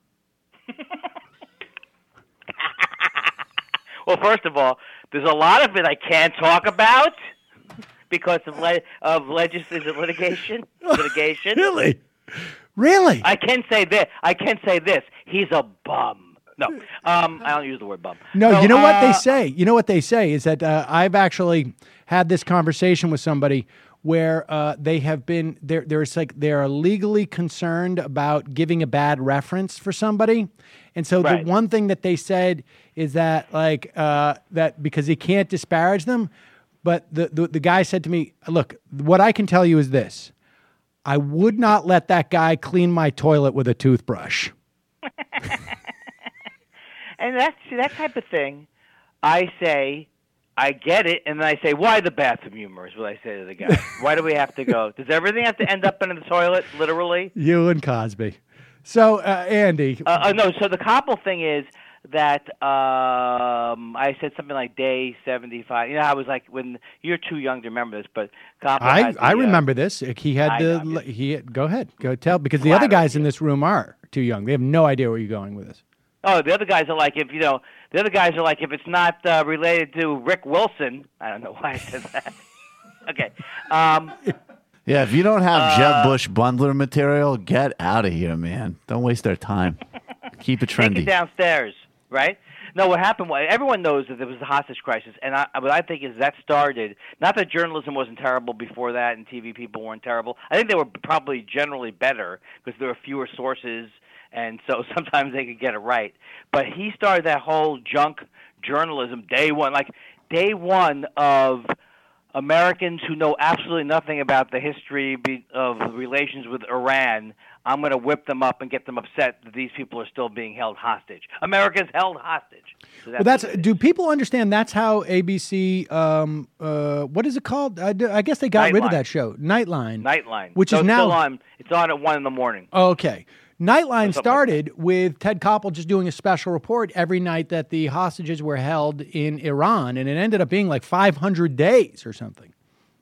Well, first of all, there's a lot of it I can't talk about because of le- of legislative litigation. Litigation. Really? Really? I can say this. I can say this. He's a bum. No, um, I don't use the word bum. No, So, you know what they uh, say. You know what they say is that uh, I've actually had this conversation with somebody where uh, they have been there. There's like they are legally concerned about giving a bad reference for somebody, and so Right. the one thing that they said is that like uh, that because they can't disparage them, but the, the the guy said to me, "Look, what I can tell you is this: I would not let that guy clean my toilet with a toothbrush." And that's see, that type of thing. I say, I get it, and then I say, why the bathroom humor is what I say to the guy. Why do we have to go? Does everything have to end up in the toilet, literally? You and Cosby. So, uh, Andy. Uh, uh, no, so the Koppel thing is that um, I said something like day seventy-five. You know, I was like, when you're too young to remember this, but Koppel I, had the, I uh, remember this. He had I the know, he had, go ahead go tell because the other guys in this room are too young. They have no idea where you're going with this. Oh, the other guys are like, if you know, the other guys are like, if it's not uh, related to Rick Wilson, I don't know why I said that. Okay. Um, Yeah, if you don't have Uh, Jeb Bush bundler material, get out of here, man. Don't waste our time. Keep it take trendy. it downstairs, right? No, what happened was everyone knows that there was a hostage crisis, and I, what I think is that started. Not that journalism wasn't terrible before that, and T V people weren't terrible. I think they were probably generally better because there were fewer sources, and so sometimes they could get it right. But he started that whole junk journalism day one, like day one of Americans who know absolutely nothing about the history be- of relations with Iran. I'm going to whip them up and get them upset that these people are still being held hostage. America's held hostage. So Well, that's do people understand that's how A B C um uh what is it called? I, d- I guess they got rid of Nightline. that show, Nightline. Nightline, which so is it's now still on. It's on at one in the morning. Okay. Nightline Or something like started with Ted Koppel just doing a special report every night that the hostages were held in Iran, and it ended up being like five hundred days or something.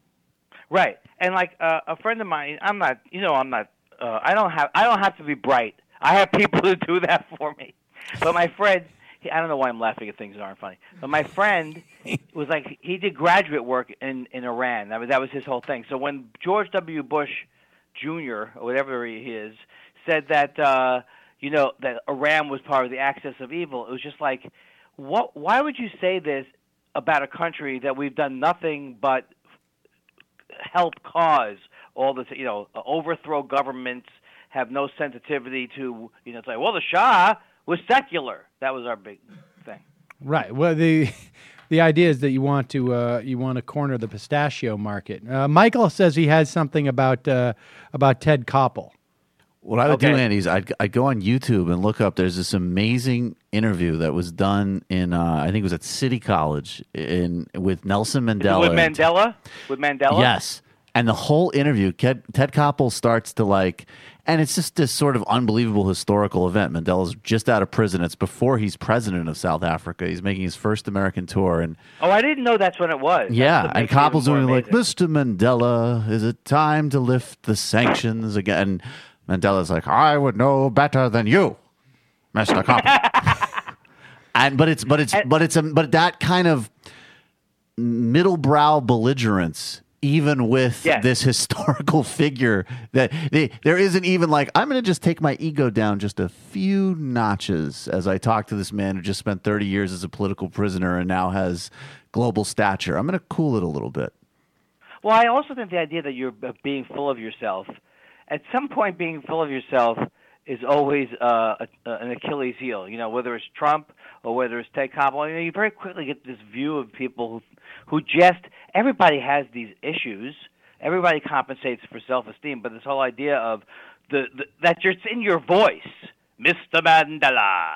Right, and like uh, a friend of mine, I'm not, you know, I'm not, uh, I don't have, I don't have to be bright. I have people who do that for me. But my friend, he, I don't know why I'm laughing at things that aren't funny. But my friend was like, he did graduate work in in Iran. That was that was his whole thing. So when George W. Bush Junior or whatever he is said that, uh, you know, that Iran was part of the axis of evil, it was just like, what? Why would you say this about a country that we've done nothing but help cause all this, you know, overthrow governments, have no sensitivity to, you know, it's like, well, the Shah was secular. That was our big thing. Right. Well, the the idea is that you want to uh, you want to corner the pistachio market. Uh, Michael says he has something about uh, about Ted Koppel. What I would do, Okay. Andy, is I'd, I'd go on YouTube and look up. There's this amazing interview that was done in, uh, I think it was at City College in with Nelson Mandela. With Mandela? With Mandela? Yes. And the whole interview, Ted, Ted Koppel starts to like, and it's just this sort of unbelievable historical event. Mandela's just out of prison. It's before he's president of South Africa. He's making his first American tour. And Oh, I didn't know that's when it was. yeah, That's what and makes it even Koppel's more doing like, amazing. Mister Mandela, is it time to lift the sanctions again? And Mandela's like, I would know better than you, Mister Koppel. and but it's but it's but it's a, but that kind of middle brow belligerence, even with Yes. this historical figure, that they, there isn't even like, I'm going to just take my ego down just a few notches as I talk to this man who just spent thirty years as a political prisoner and now has global stature. I'm going to cool it a little bit. Well, I also think the idea that you're uh, being full of yourself, at some point being full of yourself is always uh, a, uh, an Achilles heel, you know, whether it's Trump or whether it's Ted Koppel. You know, you very quickly get this view of people who, who just, everybody has these issues. Everybody compensates for self-esteem, but this whole idea of the, the that it's in your voice, Mister Mandela.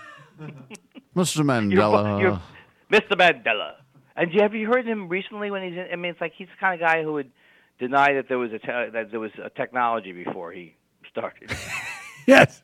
Mister Your vo- Mandela. your- Mister Mandela. And you- have you heard him recently when he's in, I mean, it's like he's the kind of guy who would deny that there was a te- that there was a technology before he started. Yes.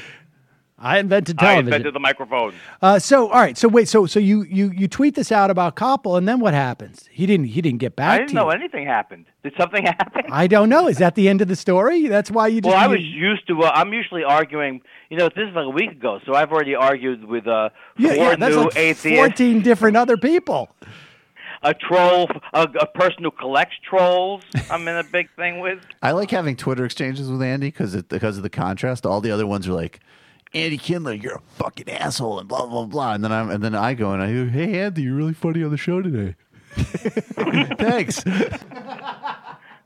I invented I television. invented the microphone. Uh, so all right. So wait. So so you you you tweet this out about Koppel, and then what happens? He didn't he didn't get back I didn't to know you. anything happened. Did something happen? I don't know. Is that the end of the story? That's why you just. Well, I you- was used to. Uh, I'm usually arguing. You know, this is like a week ago, so I've already argued with uh, yeah, four yeah, that's new like atheists, fourteen different other people. a troll, a, a person who collects trolls. I'm in a big thing with. I like having Twitter exchanges with Andy because because of the contrast. All the other ones are like, Andy Kindler, you're a fucking asshole, and blah blah blah. And then I and then I go and I go, hey Andy, you're really funny on the show today. Thanks.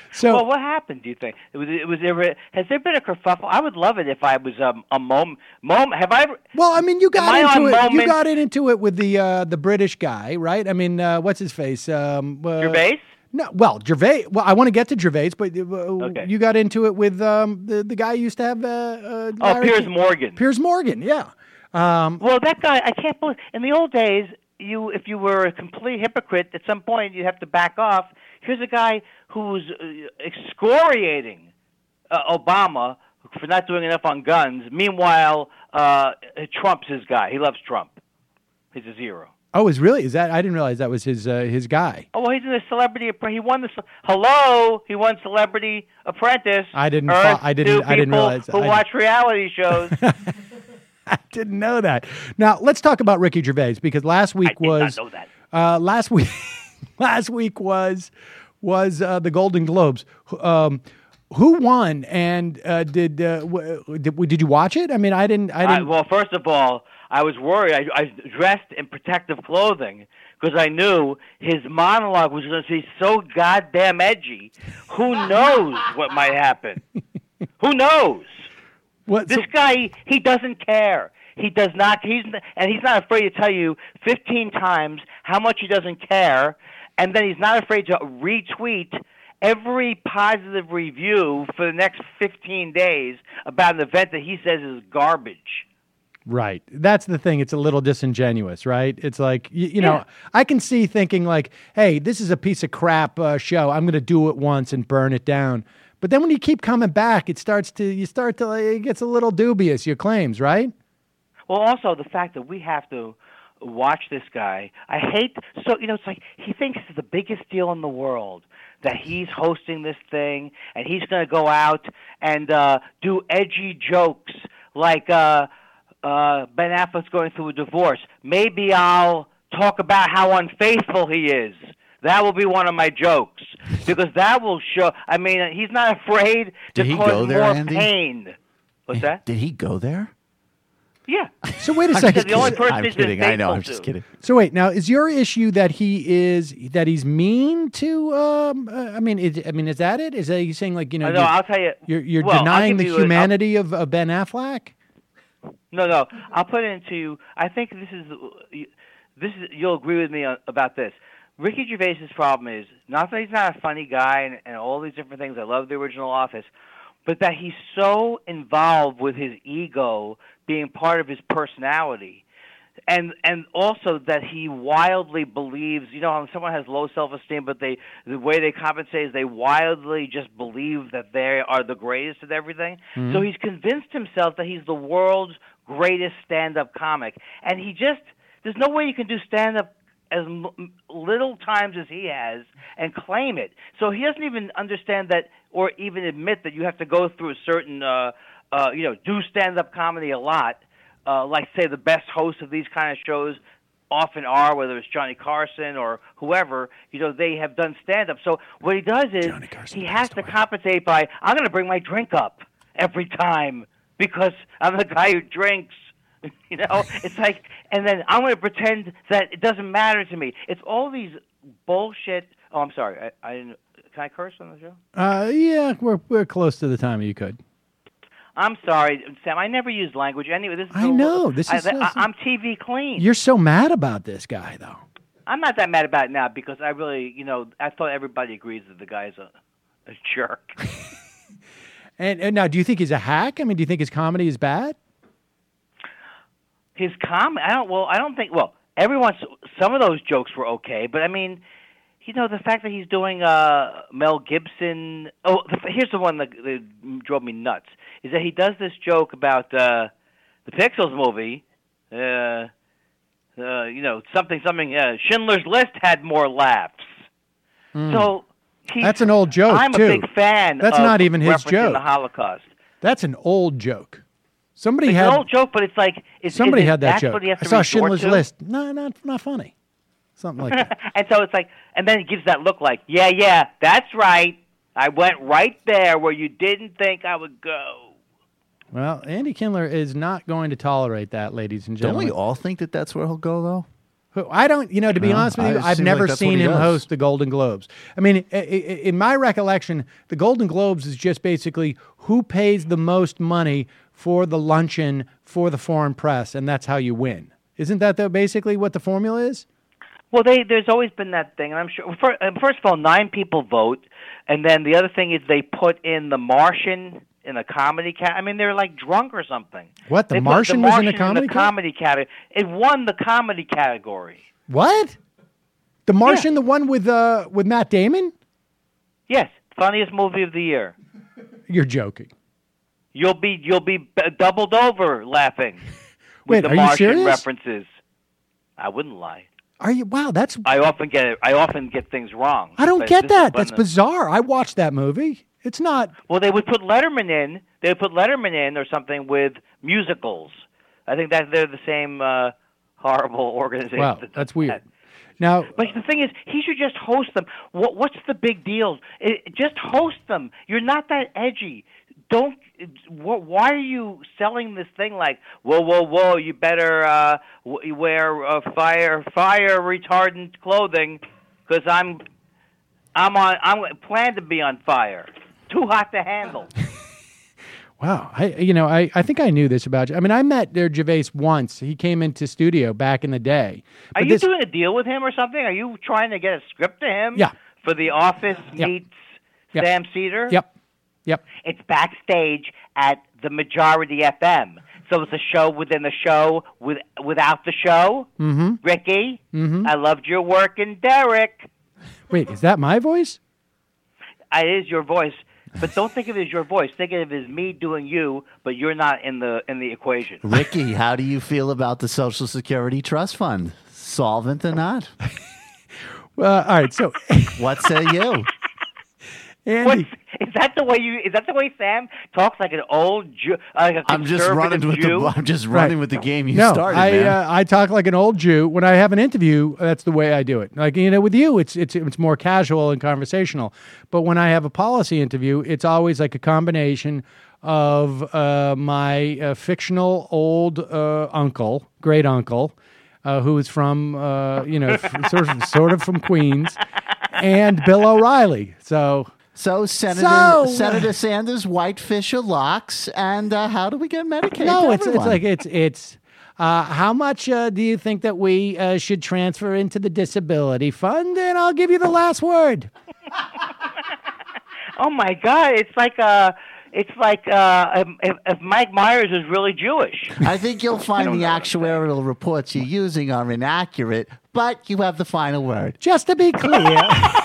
So, well, what happened? Do you think it was? It was there? Has there been a kerfuffle? I would love it if I was um, a moment. Moment. Have I ever? Well, I mean, you got Am into I it. on You moment? got it into it with the uh, the British guy, right? I mean, uh, what's his face? Um, uh, Gervais? No, well, Gervais. Well, I want to get to Gervais, but uh, Okay. you got into it with um, the the guy who used to have. Uh, uh, Oh, Larry Piers King- Morgan. Piers Morgan, yeah. Um, Well, that guy, I can't believe. In the old days, you if you were a complete hypocrite, at some point you'd have to back off. Here's a guy who's uh, excoriating uh, Obama for not doing enough on guns. Meanwhile, uh, Trump's his guy. He loves Trump. He's a zero. oh, is really? Is that? I didn't realize that was his uh, his guy. Oh, well, he's in the Celebrity Appre- He won the ce- hello. He won Celebrity Apprentice. I didn't Earth fo- I didn't- to I didn't people realize- Who I- watch reality shows? I didn't know that. Now let's talk about Ricky Gervais because last week I did was not know that. Uh, last week. last week was was uh, the Golden Globes. Um, who won? And uh, did, uh, w- did did you watch it? I mean, I didn't. I I, didn't. well, first of all, I was worried. I, I dressed in protective clothing because I knew his monologue was going to be so goddamn edgy. Who knows what might happen? Who knows? What, this so- guy, he doesn't care. He does not. He's and he's not afraid to tell you fifteen times how much he doesn't care, and then he's not afraid to retweet every positive review for the next fifteen days about an event that he says is garbage. Right. That's the thing. It's a little disingenuous, right? It's like, you, you know, Yeah. I can see thinking like, hey, this is a piece of crap uh, show. I'm going to do it once and burn it down. But then when you keep coming back, it starts to, you start to, like, it gets a little dubious, your claims, right? Well, also the fact that we have to watch this guy. I hate, so, you know, it's like he thinks it's the biggest deal in the world that he's hosting this thing and he's going to go out and uh, do edgy jokes like, uh, Uh, Ben Affleck's going through a divorce. Maybe I'll talk about how unfaithful he is. That will be one of my jokes because that will show. I mean, he's not afraid to Did he cause go there, more Andy? pain. What's that? Did he go there? Yeah. So wait a I'm second. just- the only person I'm he's been kidding. I know. I'm faithful just to. kidding. So wait, now is your issue that he is that he's mean to? Um, uh, I mean, is, I mean, is that it? Is that you saying like you know? Uh, no, you're, I'll tell you. You're, you're well, I'll denying give the you a- I'll- humanity of, of Ben Affleck. No, no. I'll put it into. I think this is. This is. You'll agree with me on, about this. Ricky Gervais's problem is not that he's not a funny guy and, and all these different things. I love the original Office, but that he's so involved with his ego being part of his personality, and and also that he wildly believes. You know, how someone has low self-esteem, but they the way they compensate is they wildly just believe that they are the greatest at everything. Mhm. So he's convinced himself that he's the world's greatest stand-up comic, and he just there's no way you can do stand-up as m- little times as he has and claim it. So he doesn't even understand that or even admit that you have to go through a certain, uh, uh, you know, do stand-up comedy a lot. Uh, like, say, the best hosts of these kind of shows often are, whether it's Johnny Carson or whoever, you know, they have done stand-up. So what he does is he has to compensate by, I'm going to bring my drink up every time because I'm the guy who drinks. You know, it's like, and then I'm going to pretend that it doesn't matter to me. It's all these bullshit. Oh, I'm sorry. I, I didn't. Can I curse on the show? Uh, yeah, we're we're close to the time you could. I'm sorry, Sam. I never use language anyway. This is I a- know, this I, is- I, I'm T V clean. You're so mad about this guy, though. I'm not that mad about it now because I really, you know, I thought everybody agrees that the guy's a, a jerk. And, and now, do you think he's a hack? I mean, do you think his comedy is bad? His comment, I don't. Well, I don't think. Well, everyone's. Some of those jokes were okay, but I mean, you know, the fact that he's doing uh, Mel Gibson. Oh, the, here's the one that, that drove me nuts. Is that he does this joke about uh, the Pixels movie. Uh, uh, you know, something, something. Uh, Schindler's List had more laughs. Mm. So he's, That's an old joke, I'm too. a big fan. That's of not even his referencing joke. The Holocaust. That's an old joke. Somebody It's had an old joke, but it's like is, somebody is it, had that that's joke. What he has I to saw resort Schindler's to? List. No, not not funny. Something like that. And so it's like, and then he gives that look like, yeah, yeah, that's right. I went right there where you didn't think I would go. Well, Andy Kindler is not going to tolerate that, ladies and Don't gentlemen. we all think that that's where he'll go, though? I don't, you know, to be No, honest with I- you, it I've seems never like that's what seen he him does. host the Golden Globes. I mean, i- i- in my recollection, the Golden Globes is just basically who pays the most money for the luncheon for the foreign press, and that's how you win. Isn't that the, basically what the formula is? Well, they there's always been that thing, and I'm sure. For, uh, first of all, nine people vote, and then the other thing is they put in The Martian in a comedy cat. I mean, they're like drunk or something. What, The They put Martian the was in Martian a comedy in the cat- comedy category. It won the comedy category. What? The Martian, the one with uh with Matt Damon? Yes, funniest movie of the year. You're joking. You'll be you'll be b- doubled over laughing with Wait, the are you Martian serious? references. I wouldn't lie. Are you? Wow, that's. I often get it. I often get things wrong. I don't But get this is that. one That's bizarre. I watched that movie. It's not. Well, they would put Letterman in. They would put Letterman in or something with musicals. I think that they're the same uh, horrible organization. Wow, that that's does weird. that. Now, But the thing is, he should just host them. What, what's the big deal? It, just host them. You're not that edgy. Don't. wh- Why are you selling this thing like, whoa, whoa, whoa? You better uh, w- wear uh, fire fire retardant clothing, because I'm I'm on. I'm planned to be on fire. Too hot to handle. wow. I you know I, I think I knew this about you. I mean, I met their Gervais once. He came into studio back in the day. Are But you this- doing a deal with him or something? Are you trying to get a script to him? Yeah. For The Office Yep. meets Yep. Sam Cedar? Yep. Yep. It's backstage at the Majority F M. So it's a show within a show with, without the show. Mm-hmm. Ricky, Mhm. I loved your work in Derek. Wait, is that my voice? It is your voice, but don't think of it as your voice. Think of it as me doing you, but you're not in the in the equation. Ricky, how do you feel about the Social Security Trust Fund? Solvent or not? Well, all right. So, what say you? Andy, Is that the way you? Is that the way Sam talks like an old Jew? Like a I'm just running conservative with Jew? the. I'm just running Right. with the game you no, started, I man. uh, I talk like an old Jew. When I have an interview, that's the way I do it. Like, you know, with you, it's it's it's more casual and conversational. But when I have a policy interview, it's always like a combination of uh, my uh, fictional old uh, uncle, great uncle, uh, who is from uh, you know f- sort of sort of from Queens, and Bill O'Reilly. So. So Senator So- Senator Sanders, whitefish or locks, and uh, how do we get Medicaid? No, to it's it's everyone? like it's it's. Uh, how much uh, do you think that we uh, should transfer into the disability fund? And I'll give you the last word. Oh my God! It's like uh, it's like uh, if, if Mike Myers is really Jewish. I think you'll find the actuarial reports you're using are inaccurate, but you have the final word. Just to be clear.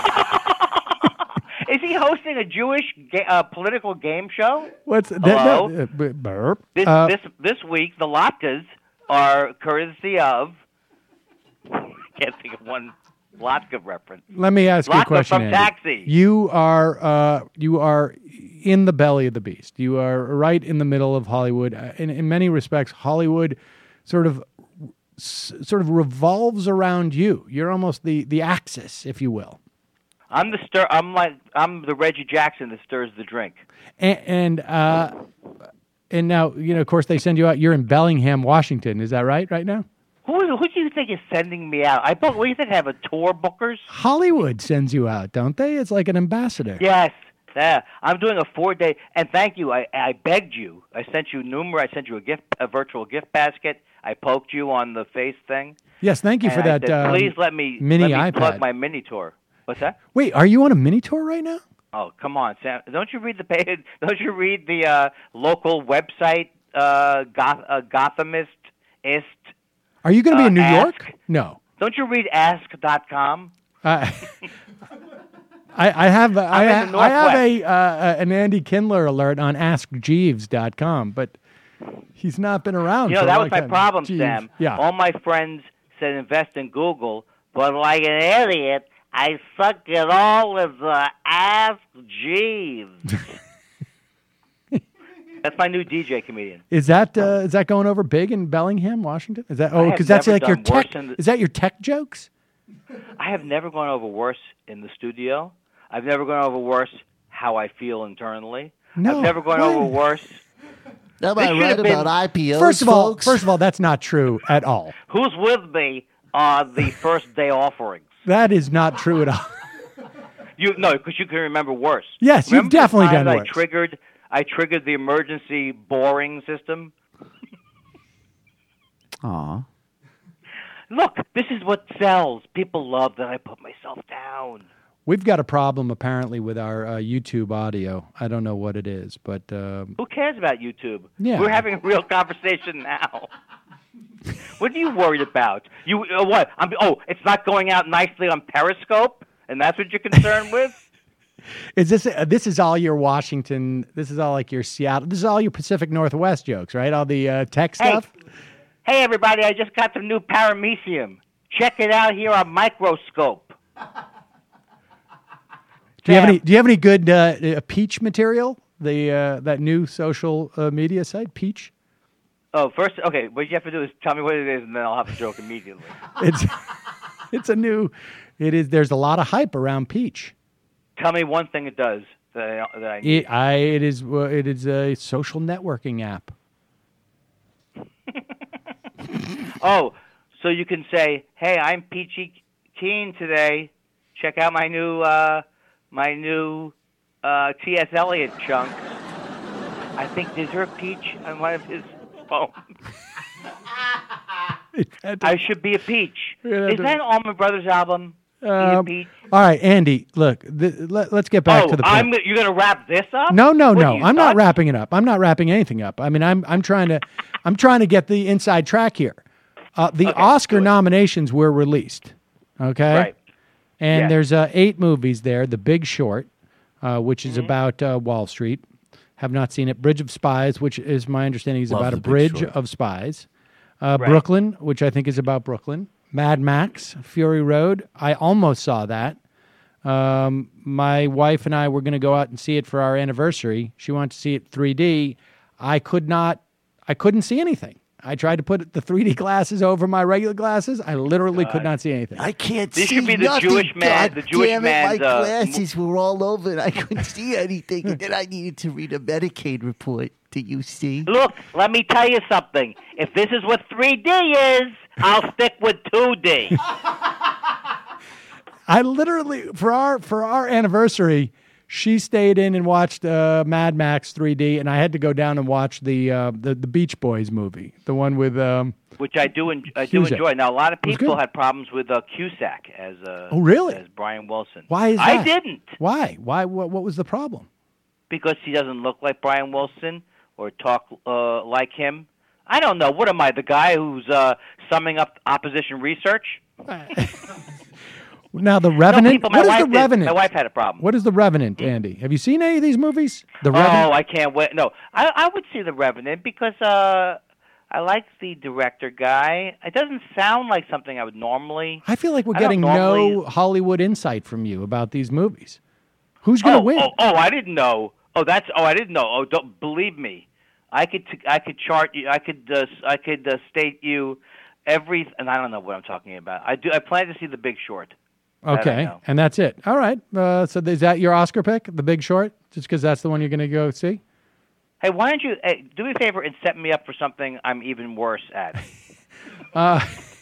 Is he hosting a Jewish ga- uh, political game show? What's that? Hello? No, uh, b- burp. This Uh, this this week, the latkes are courtesy of. Can't think of one Latka reference. Let me ask you a Latka question, from Andy. Taxi. You are uh, you are in the belly of the beast. You are right in the middle of Hollywood. Uh, In, in many respects, Hollywood sort of s- sort of revolves around you. You're almost the the axis, if you will. I'm the stir. I'm like I'm the Reggie Jackson that stirs the drink. And and, uh, and now, you know, of course, they send you out. You're in Bellingham, Washington. Is that right? Right now, Who who do you think is sending me out? I book. What do you think? I have a tour bookers? Hollywood sends you out, don't they? It's like an ambassador. Yes. Yeah, I'm doing a four day, and thank you. I, I begged you. I sent you numerous. I sent you a gift, a virtual gift basket. I poked you on the face thing. Yes, thank you And for I that. said, um, Please let me mini let me iPad. plug my mini tour. What's that? Wait, are you on a mini tour right now? Oh, come on, Sam! Don't you read the page? Don't you read the uh, local website? Uh, Goth, uh, Gothamist ist. Are you going to be uh, in New Ask? York? No. Don't you read ask dot com? Uh, I, I have I, I'm in the ha- I have Northwest. a uh, an Andy Kindler alert on ask jeeves dot com, but he's not been around. You know for a that long was my time. problem, Jeeves. Sam. Yeah. All my friends said invest in Google, but like an idiot, I suck it all as uh, Ask Jeeves. That's my new D J comedian. Is that uh, is that going over big in Bellingham, Washington? Is that I oh have because that's never like your done worse tech? in the- Is that your tech jokes? I have never gone over worse in the studio. I've never gone over worse how I feel internally. No, I've never gone when? over worse. Am This I should right have been- about I P Os, First of all, folks? first of all, that's not true at all. Who's with me? are the first day offerings. That is not true at all. You no, because you can remember worse. Yes, you've Remember the definitely times done I worse. triggered. I triggered the emergency boring system. Aw. Look, this is what sells. People love that I put myself down. We've got a problem apparently with our uh, YouTube audio. I don't know what it is, but um, Who cares about YouTube? Yeah. We're having a real conversation now. What are you worried about? You uh, what? I'm, oh, it's not going out nicely on Periscope, and that's what you're concerned with? is this uh, this is all your Washington? This is all like your Seattle. This is all your Pacific Northwest jokes, right? All the uh, tech Hey. stuff. Hey, everybody! I just got some new paramecium. Check it out here on Microscope. Do you have any? Do you have any good uh, uh, Peach material? The uh, that new social uh, media site, Peach. Oh, first, okay. What you have to do is tell me what it is, and then I'll have a joke immediately. It's it's a new. It is. There's a lot of hype around Peach. Tell me one thing it does that I, that I need. It, I, it is. Uh, it is a social networking app. Oh, so you can say, "Hey, I'm Peachy Keen today. Check out my new uh, my new uh, T S Eliot chunk. I think is there a peach on one of his phones? I should be a peach. Is that an Allman Brothers album? Be a Um, peach? all right, Andy. Look, th- let, let's get back oh, to the point. I'm you're gonna wrap this up? No, no, What no. are you, I'm not nuts? wrapping it up. I'm not wrapping anything up. I mean, I'm I'm trying to I'm trying to get the inside track here. Uh, the Okay, Oscar nominations were released. Okay. Right. And Yeah. there's uh, eight movies there. The Big Short, uh, which is Mm-hmm. about uh, Wall Street. Have not seen it. Bridge of Spies, which is my understanding is Love about The a Big bridge Short. of spies. Uh, Right. Brooklyn, which I think is about Brooklyn. Mad Max, Fury Road. I almost saw that. Um, my wife and I were going to go out and see it for our anniversary. She wanted to see it three D. I could not. I couldn't see anything. I tried to put the three D glasses over my regular glasses. I literally could not see anything. I can't This see should be the nothing. Jewish man- God the Jewish damn it, man's, my uh, glasses were all over and I couldn't see anything. And then I needed to read a Medicaid report. Do you see? Look, let me tell you something. If this is what three D is, I'll stick with two D. I literally for our for our anniversary, she stayed in and watched uh, Mad Max three D, and I had to go down and watch the uh, the the Beach Boys movie, the one with. Um, Which I do, en- I do Cusack. enjoy. Now, a lot of It was people good. had problems with uh, Cusack as uh, Oh, really? as Brian Wilson. why is I that? didn't, Why? Why? What, what was the problem? because he doesn't look like Brian Wilson or talk uh, like him. I don't know. What am I, the guy who's uh, summing up opposition research? Now the Revenant. people- my what is wife the did. Revenant? My wife had a problem. What is the Revenant, Andy? Have you seen any of these movies? The Oh, Revenant. I can't wait. No, I, I would see The Revenant because uh, I like the director guy. It doesn't sound like something I would normally. I feel like we're I don't getting normally- no Hollywood insight from you about these movies. Who's going to oh, win? Oh, oh, I didn't know. Oh, that's. Oh, I didn't know. Oh, don't believe me. I could. T- I could chart you. I could. Uh, I could uh, state you every. And I don't know what I'm talking about. I do. I plan to see The Big Short. That I Okay, know. and that's it. All right. Uh, so is that your Oscar pick, The Big Short? Just because that's the one you're going to go see? Hey, why don't you hey, do me a favor and set me up for something I'm even worse at? Uh,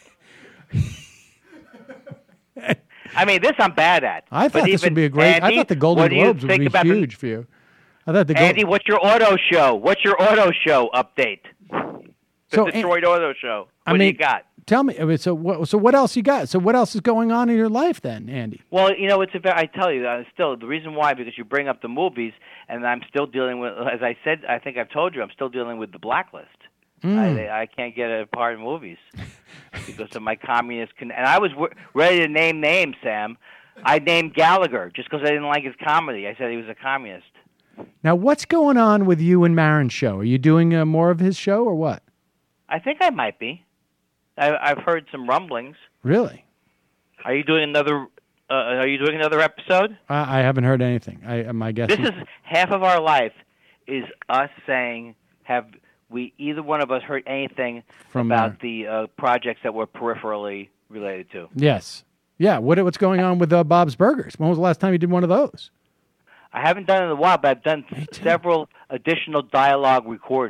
I mean, this I'm bad at. I But thought this even would be a great. I Andy, thought the Golden what do you Globes would think be about the- huge for you. I thought the Go- Andy, what's your auto show? What's your auto show update? The So, An- Detroit Auto Show. I What do you mean, got? Tell me. I mean, So what? So what else you got? So what else is going on in your life then, Andy? Well, you know, it's a very, I tell you, uh, still, the reason why, because you bring up the movies, and I'm still dealing with, as I said, I think I've told you, I'm still dealing with the blacklist. Mm. I, I can't get a part in movies because of my communist, con- and I was w- ready to name names, Sam. I named Gallagher just because I didn't like his comedy. I said he was a communist. Now, what's going on with you and Maron's show? Are you doing uh, more of his show or what? I think I might be. I, I've heard some rumblings. Really? Are you doing another? Uh, are you doing another episode? I, I haven't heard anything. I uh, my guess. This is, is half of our life is us saying, have we either one of us heard anything From, about uh, the uh, projects that we're peripherally related to? yes. Yeah. What what's going on with uh, Bob's Burgers? When was the last time you did one of those? I haven't done it in a while, but I've done several additional dialogue recorded.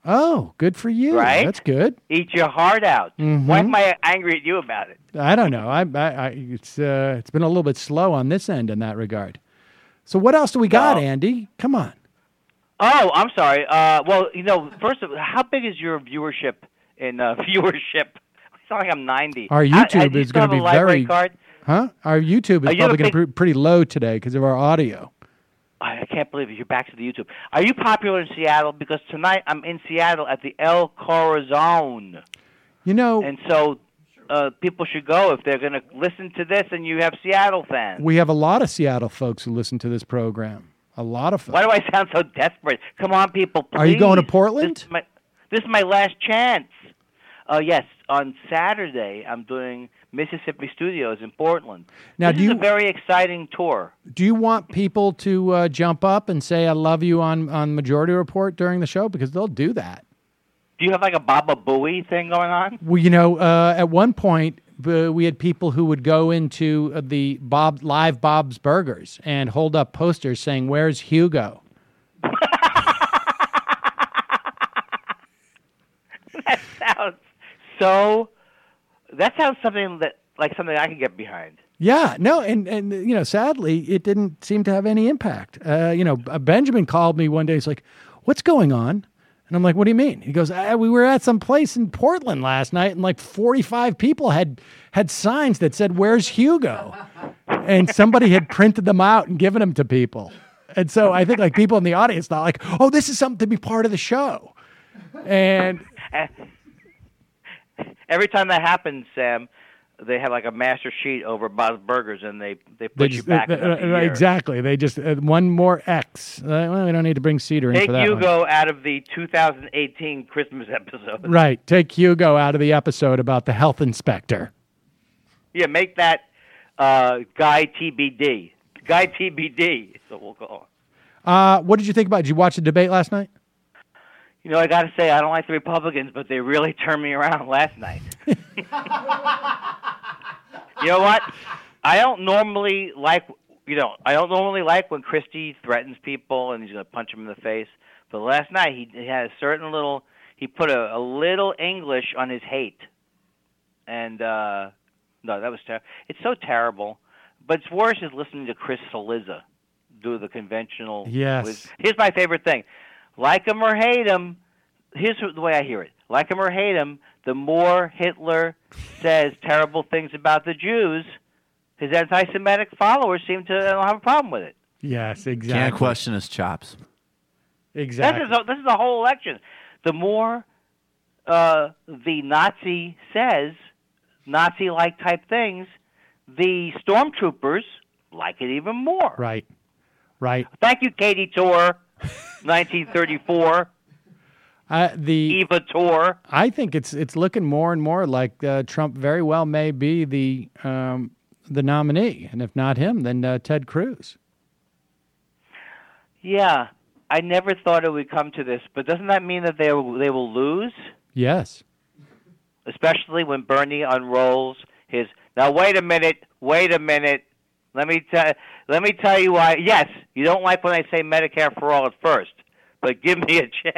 Oh, good for you. Right? That's good. Eat your heart out. Mhm. Why am I angry at you about it? I don't know. I, I, I it's uh, it's been a little bit slow on this end in that regard. So what else do we got, No. Andy? Come on. Oh, I'm sorry. Uh, well, you know, first of how big is your viewership in uh, viewership? I sound like I'm ninety. Our How- YouTube do you is still going to have be a library very. Card? Huh? Our YouTube is Are you probably a going to big- be pretty low today because of our audio. I can't believe it. You're back to the YouTube. Are you popular in Seattle? Because tonight I'm in Seattle at the El Corazon. You know, And so uh, people should go if they're going to listen to this and you have Seattle fans. we have a lot of Seattle folks who listen to this program. A lot of folks. Why do I sound so desperate? Come on, people, please. Are you going to Portland? This is my, this is my last chance. Uh, yes, on Saturday I'm doing Mississippi Studios in Portland. Now, this do is you- a very exciting tour. Do you want people to uh, jump up and say "I love you" on on Majority Report during the show? Because they'll do that. Do you have like a Baba Booey thing going on? Well, you know, uh, at one point uh, we had people who would go into uh, the Bob live Bob's Burgers and hold up posters saying, "Where's Hugo?" That sounds so. That sounds something that like something I can get behind. Yeah, no, and and you know, sadly, it didn't seem to have any impact. Uh, you know, uh, Benjamin called me one day. He's like, "What's going on?" And I'm like, "What do you mean?" He goes, ah, "We were at some place in Portland last night, and like forty-five people had had signs that said, 'Where's Hugo?' And somebody had printed them out and given them to people." And so I think like people in the audience thought like, "Oh, this is something to be part of the show." And every time that happens, Sam, they have like a master sheet over Bob's Burgers, and they they put They you just- back. uh, another uh, year. exactly. They just uh, one more X. Uh, well, we don't need to bring Cedar in Take for that one. Hugo out of the two thousand eighteen Christmas episode. Right. Take Hugo out of the episode about the health inspector. Yeah, make that uh, Guy T B D. Guy T B D. So we'll call. Uh, what did you think about? Did you watch the debate last night? You know, I got to say, I don't like the Republicans, but they really turned me around last night. You know what? I don't normally like, you know, I don't normally like when Christie threatens people and he's going to punch them in the face. But last night he, he had a certain little, he put a, a little English on his hate. And, uh, no, that was terrible. It's so terrible. But it's worse is listening to Chris Cillizza do the conventional. Yes. Here's my favorite thing. Like him or hate him, here's the way I hear it. Like him or hate him, the more Hitler says terrible things about the Jews, his anti-Semitic followers seem to don't have a problem with it. Yes, exactly. Can't question his chops. Exactly. This is, this is the whole election. The more uh, the Nazi says Nazi-like type things, the stormtroopers like it even more. Right. Right. Thank you, Katie Tor, nineteen thirty-four. Uh, the Eva Tor. I think it's it's looking more and more like uh, Trump very well may be the um, the nominee, and if not him, then uh, Ted Cruz. Yeah, I never thought it would come to this, but doesn't that mean that they will, they will lose? Yes. Especially when Bernie unrolls his. Now wait a minute, wait a minute. Let me tell let me tell you why. Yes, you don't like when I say Medicare for all at first, but give me a chance.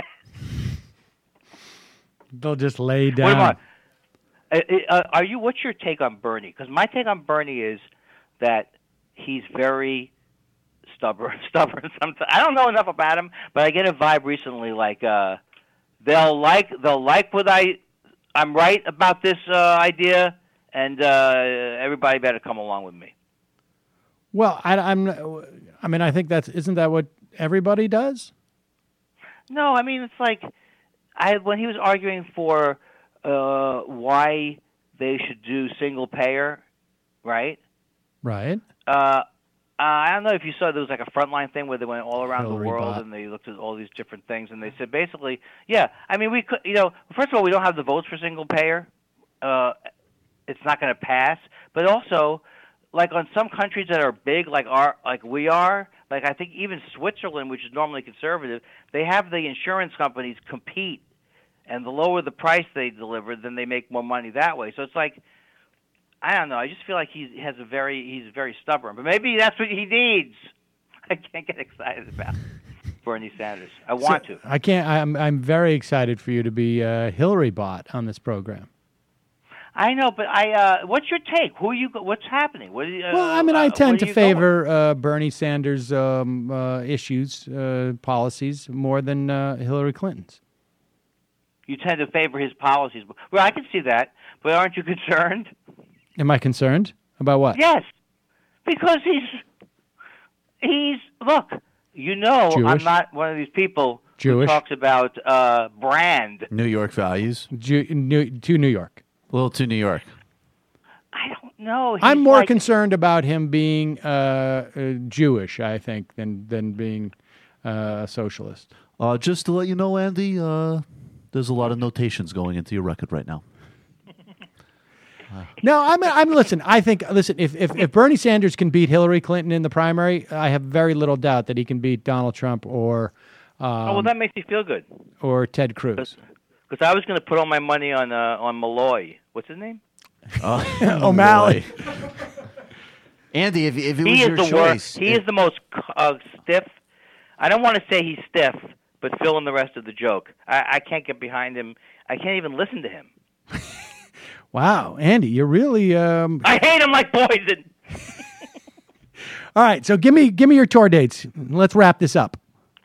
They'll just lay What down. about? Uh, uh, are you? What's your take on Bernie? Because my take on Bernie is that he's very stubborn. Stubborn. Sometimes I don't know enough about him, but I get a vibe recently like uh, they'll like they'll like what I I'm right about this uh, idea, and uh, everybody better come along with me. Well, I, I'm. I mean, I think that's isn't that what everybody does? No, I mean it's like I when he was arguing for uh, why they should do single payer, right? Right. Uh, I don't know if you saw there was like a frontline thing where they went all around Hillary the world bot. and they looked at all these different things and they said basically, yeah. I mean, we could, you know, first of all, we don't have the votes for single payer. Uh, it's not going to pass. But also, like on some countries that are big, like our, like we are, like I think even Switzerland, which is normally conservative, they have the insurance companies compete, and the lower the price they deliver, then they make more money that way. So it's like, I don't know. I just feel like he has a very he's very stubborn, but maybe that's what he needs. I can't get excited about. Bernie Sanders. I want So, to. I can't. I'm. I'm very excited for you to be uh, Hillary bot on this program. I know, but I. Uh, what's your take? Who are you? go- What's happening? What? Are you, uh, Well, I mean, I uh, tend where to are you going? favor uh, Bernie Sanders' um, uh, issues, uh, policies more than uh, Hillary Clinton's. You tend to favor his policies. Well, I can see that, but aren't you concerned? Am I concerned about what? Yes, because he's he's look. You know, I'm Jewish? not one of these people Jewish? who talks about uh, brand. New York values. Ju- New, to New York. A little to New York. No, he's I'm more like, concerned about him being uh, uh, Jewish, I think, than than being uh, a socialist. Uh, just to let you know, Andy, uh, there's a lot of notations going into your record right now. No, I'm. I'm. Listen, I think. Listen, if, if if Bernie Sanders can beat Hillary Clinton in the primary, I have very little doubt that he can beat Donald Trump or um, oh well, that makes me feel good. or Ted Cruz. Because I was going to put all my money on uh, on Malloy. What's his name? Uh, O'Malley. Andy, if, if it he was is your the choice, worst. He if- is the most uh, stiff. I don't want to say he's stiff, but fill in the rest of the joke. I, I can't get behind him. I can't even listen to him. Wow, Andy, you're really. Um... I hate him like poison. All right, so give me give me your tour dates. Let's wrap this up.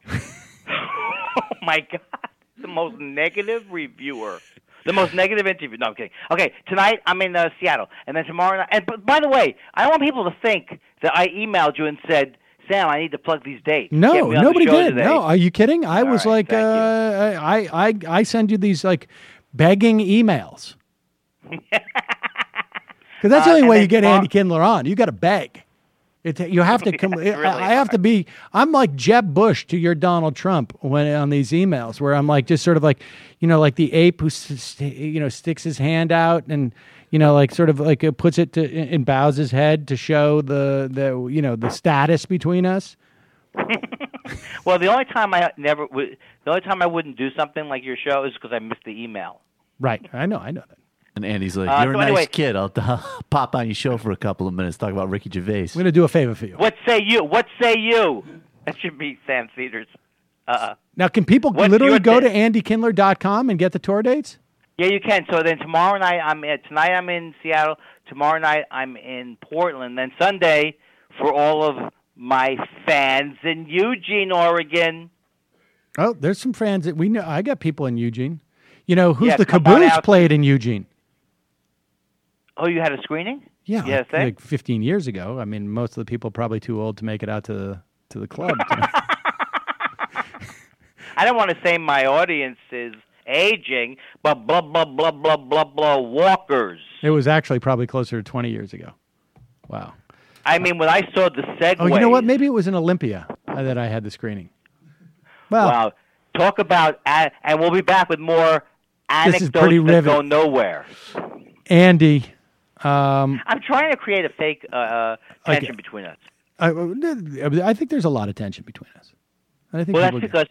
Oh my God, the most negative reviewer. The most negative interview. No, I'm kidding. Okay, tonight I'm in uh, Seattle, and then tomorrow night. And but by the way, I don't want people to think that I emailed you and said, "Sam, I need to plug these dates." Get No, me on the nobody show did. today." No, are you kidding? I was right, like, uh, I, I I send you these like begging emails because that's the Uh, only and way then you get tomorrow- Andy Kindler on. You got to beg. It, you have to come. It's really I have to be. I'm like Jeb Bush to your Donald Trump when on these emails, where I'm like just sort of like, you know, like the ape who s- you know sticks his hand out and you know like sort of like uh, puts it to and bows his head to show the the you know the status between us. Well, the only time I never would, the only time I wouldn't do something like your show is because I missed the email. Right. I know. I know that. And Andy's like, Uh, you're so a nice anyway- kid. I'll, I'll pop on your show for a couple of minutes, talk about Ricky Gervais. I'm going to do a favor for you. What say you? What say you? That should be Sam Cedars. Uh, Now, can people What's literally your go day? to andy kindler dot com and get the tour dates? yeah, you can. So then tomorrow night I'm in, tonight I'm in Seattle. Tomorrow night I'm in Portland. Then Sunday for all of my fans in Eugene, Oregon. Oh, there's some fans that we know. I got people in Eugene. You know, who's Yeah, the come on Caboose out. played in Eugene? Oh, you had a screening? Yeah, Yes, like, like fifteen years ago. I mean, most of the people probably too old to make it out to the to the club. I don't want to say my audience is aging, but blah blah blah blah blah blah walkers. It was actually probably closer to twenty years ago. Wow. I mean, when I saw the Segway. Oh, you know what? Maybe it was in Olympia uh, that I had the screening. Well, Wow. Talk about, a- and we'll be back with more This is pretty anecdotes that rivet- go nowhere. Andy, um, I'm trying to create a fake uh, uh, Okay. tension between us. I, I think there's a lot of tension between us. I think Well, that's people do. because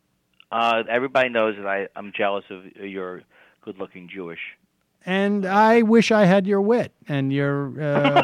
uh, everybody knows that I, I'm jealous of your good-looking Jewish. And I wish I had your wit and your. Uh,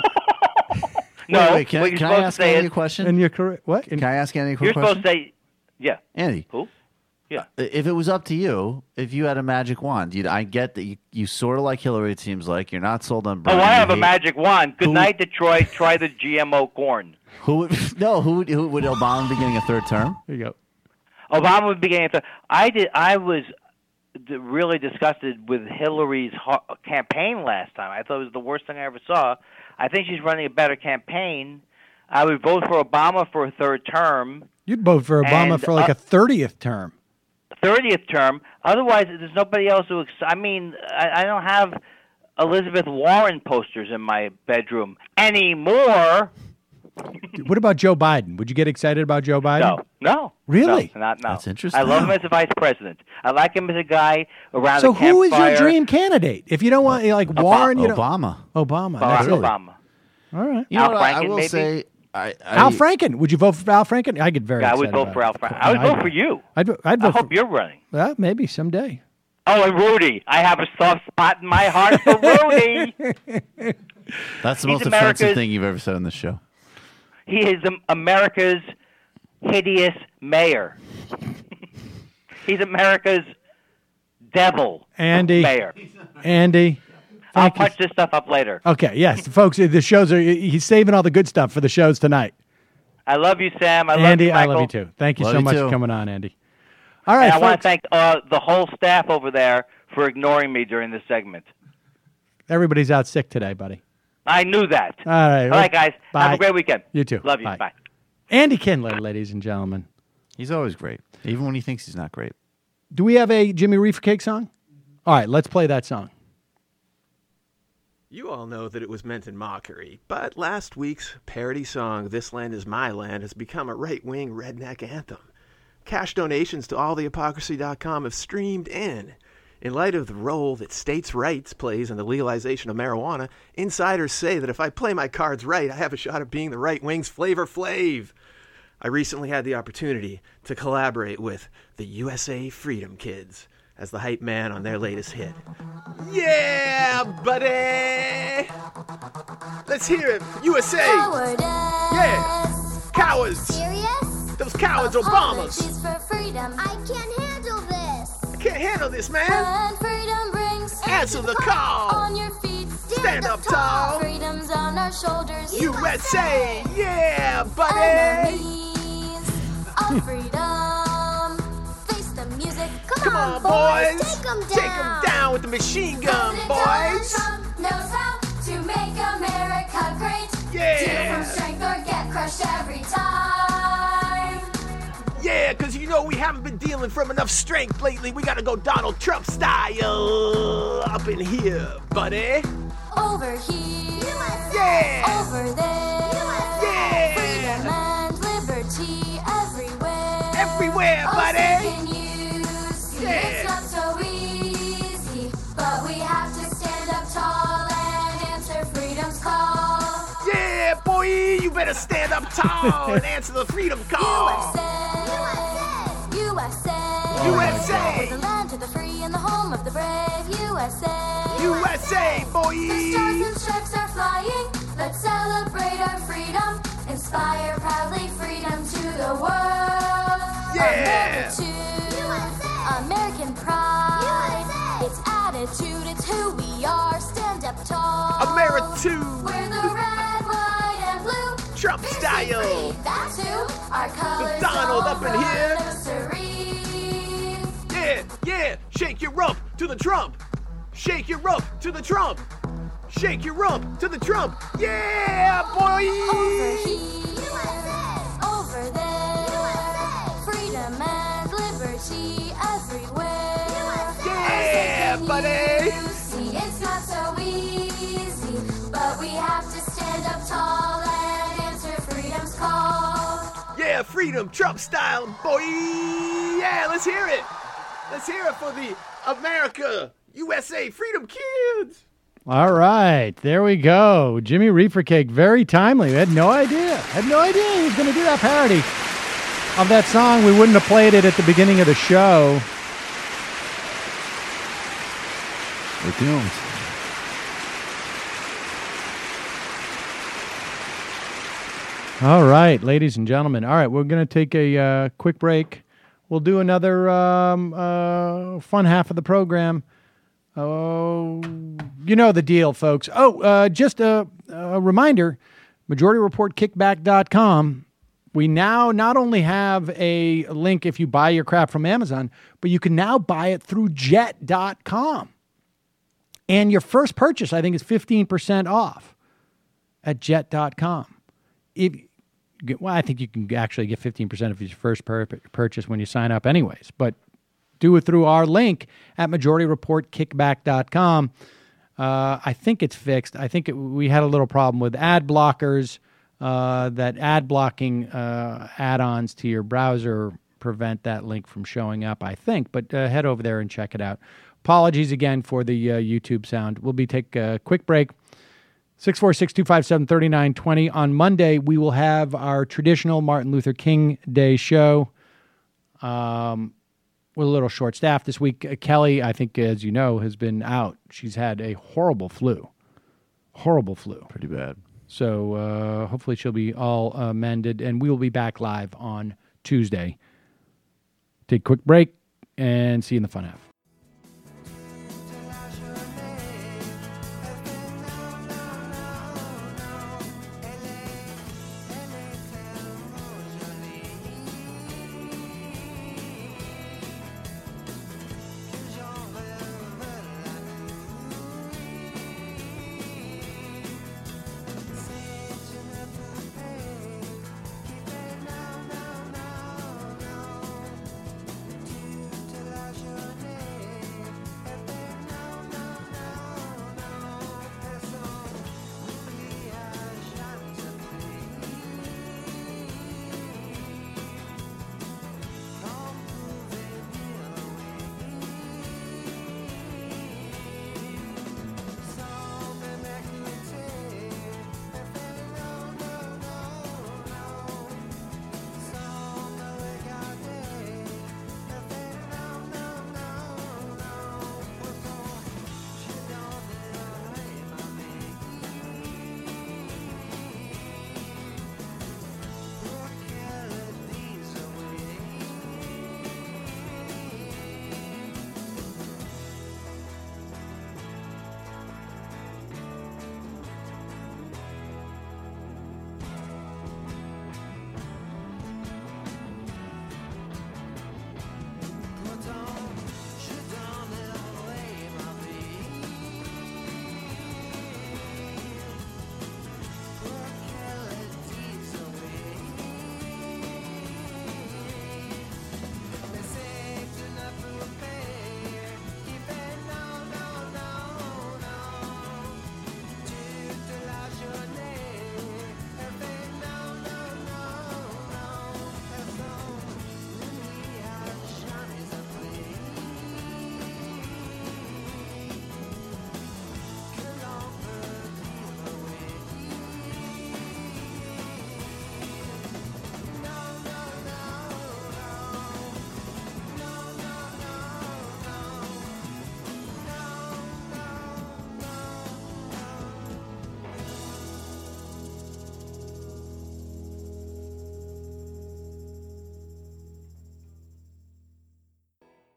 No, Wait, wait, can, what I- you're can I supposed ask to say Andy is- a question? and your career. What? Can I ask Andy a You're quick supposed question? to say, yeah. Andy. Who? Yeah. If it was up to you, if you had a magic wand, you'd, I get that you, you sort of like Hillary, it seems like. You're not sold on Bernie. Oh, I have you a hate- magic wand. Good Who- night, Detroit. Try the G M O corn. Who would, no, who would, who would Obama be getting a third term? There you go. Obama would be getting. Th- I did. I was d- really disgusted with Hillary's ho- campaign last time. I thought it was the worst thing I ever saw. I think she's running a better campaign. I would vote for Obama for a third term, You'd vote for Obama And, for like uh, a thirtieth term. thirtieth term. Otherwise, there's nobody else who. Ex- I mean, I, I don't have Elizabeth Warren posters in my bedroom anymore. What about Joe Biden? Would you get excited about Joe Biden? No, no, Really? no, not no. That's interesting. I love him as a vice president. I like him as a guy around So the who is your campfire. dream candidate? If you don't want like Warren, you know Obama. Obama. Barack That's it. Obama. All right. You know Al what, I, I Franken, will maybe? say, I, I, Al Franken. Would you vote for Al Franken? I get very. Yeah, I would excited vote about for it. Al Franken. I would I'd- vote for you. I'd, vo- I'd I vote hope for. you're running. Well, maybe someday. Oh, and Rudy. I have a soft spot in my heart for Rudy. that's the He's most offensive America's- thing you've ever said on this show. He is um, America's hideous mayor. He's America's devil. Andy. Mayor. Andy. I'll Thank you. punch this stuff up later. Okay, yes, folks, the shows are, he's saving all the good stuff for the shows tonight. I love you, Sam. I love Andy, you, I Michael. love you too. Thank you Love so you much too. for coming on, Andy. All right, And I want to folks. thank uh, the whole staff over there for ignoring me during this segment. Everybody's out sick today, buddy. I knew that. All right. All right, guys. Bye. Have a great weekend. You too. Love you. Bye. Bye. Andy Kindler, ladies and gentlemen. He's always great, even when he thinks he's not great. Do we have a Jimmy Reefer Cake song? All right, let's play that song. You all know that it was meant in mockery, but last week's parody song, This Land Is My Land, has become a right-wing redneck anthem. Cash donations to all the hypocrisy dot com have streamed in. In light of the role that states' rights plays in the legalization of marijuana, insiders say that if I play my cards right, I have a shot at being the right-wing's Flavor Flav. I recently had the opportunity to collaborate with the U S A Freedom Kids as the hype man on their latest hit. Yeah, buddy! Let's hear it. U S A! Yeah! Cowards! Serious? Those cowards, Obamas! Apologies for freedom. I can't handle this. I can't handle this, man! When freedom brings, Answer the call! On your feet, stand, Stand up tall! Freedom's on our shoulders. U S A! Yeah, buddy! Enemies of freedom. Face the music. Come, Come on, boys! Take 'em down. Take 'em down with the machine gun, boys! Trump knows how to make America great. Yeah. Deal from strength or get crushed every time. Yeah, because you know we haven't been dealing from enough strength lately. We gotta go Donald Trump style up in here, buddy. Over here. Yeah. Over there. Yeah. Freedom and liberty everywhere. Everywhere, Oh, buddy. can you see Yeah. it's not so easy, but we have to stand up tall and answer freedom's call. Yeah, boy, you better stand up tall and answer the freedom call. U S A, U S A, U S A. the land of the free and the home of the brave. U S A, U S A, boy. the stars and stripes are flying. Let's celebrate our freedom. Inspire proudly freedom to the world. Yeah. America too. American pride. It's attitude. It's who we are. Stand up tall. America too. We're the red, white, and blue. Trump Piercing style. free, that's who. Our colors Donald all up in run here. no siree. Yeah, yeah, shake your rump to the Trump. Shake your rump to the Trump. Shake your rump to the Trump. Yeah, boy. Over here, over there, freedom and liberty everywhere. Yeah, buddy. You see, it's not so easy, but we have to stand up tall and answer freedom's call. Yeah, freedom, Trump style, boy. Yeah, let's hear it. Let's hear it for the America, U S A Freedom Kids. All right, there we go. Jimmy Reefer Cake, very timely. We had no idea. Had no idea he was going to do that parody of that song. We wouldn't have played it at the beginning of the show. We're doomed. All right, ladies and gentlemen. All right, we're going to take a uh, quick break. We'll do another um, uh, fun half of the program. Oh, you know the deal, folks. Oh, uh, just a, a reminder, majority report kickback dot com. We now not only have a link if you buy your crap from Amazon, but you can now buy it through jet dot com. And your first purchase, I think, is fifteen percent off at jet dot com. If, well, I think you can actually get fifteen percent of your first pur- purchase when you sign up anyways, but do it through our link at majority report kickback dot com. Uh, I think it's fixed. I think it, we had a little problem with ad blockers, uh, that ad blocking uh, add-ons to your browser prevent that link from showing up, I think. But uh, head over there and check it out. Apologies again for the uh, YouTube sound. We'll be take a quick break. six four six, two five seven, three nine two zero. On Monday, we will have our traditional Martin Luther King Day show. Um, we're a little short-staffed this week. Uh, Kelly, I think, as you know, has been out. She's had a horrible flu. Horrible flu. Pretty bad. So uh, hopefully she'll be all uh, mended, and we will be back live on Tuesday. Take a quick break. and see you in the fun half.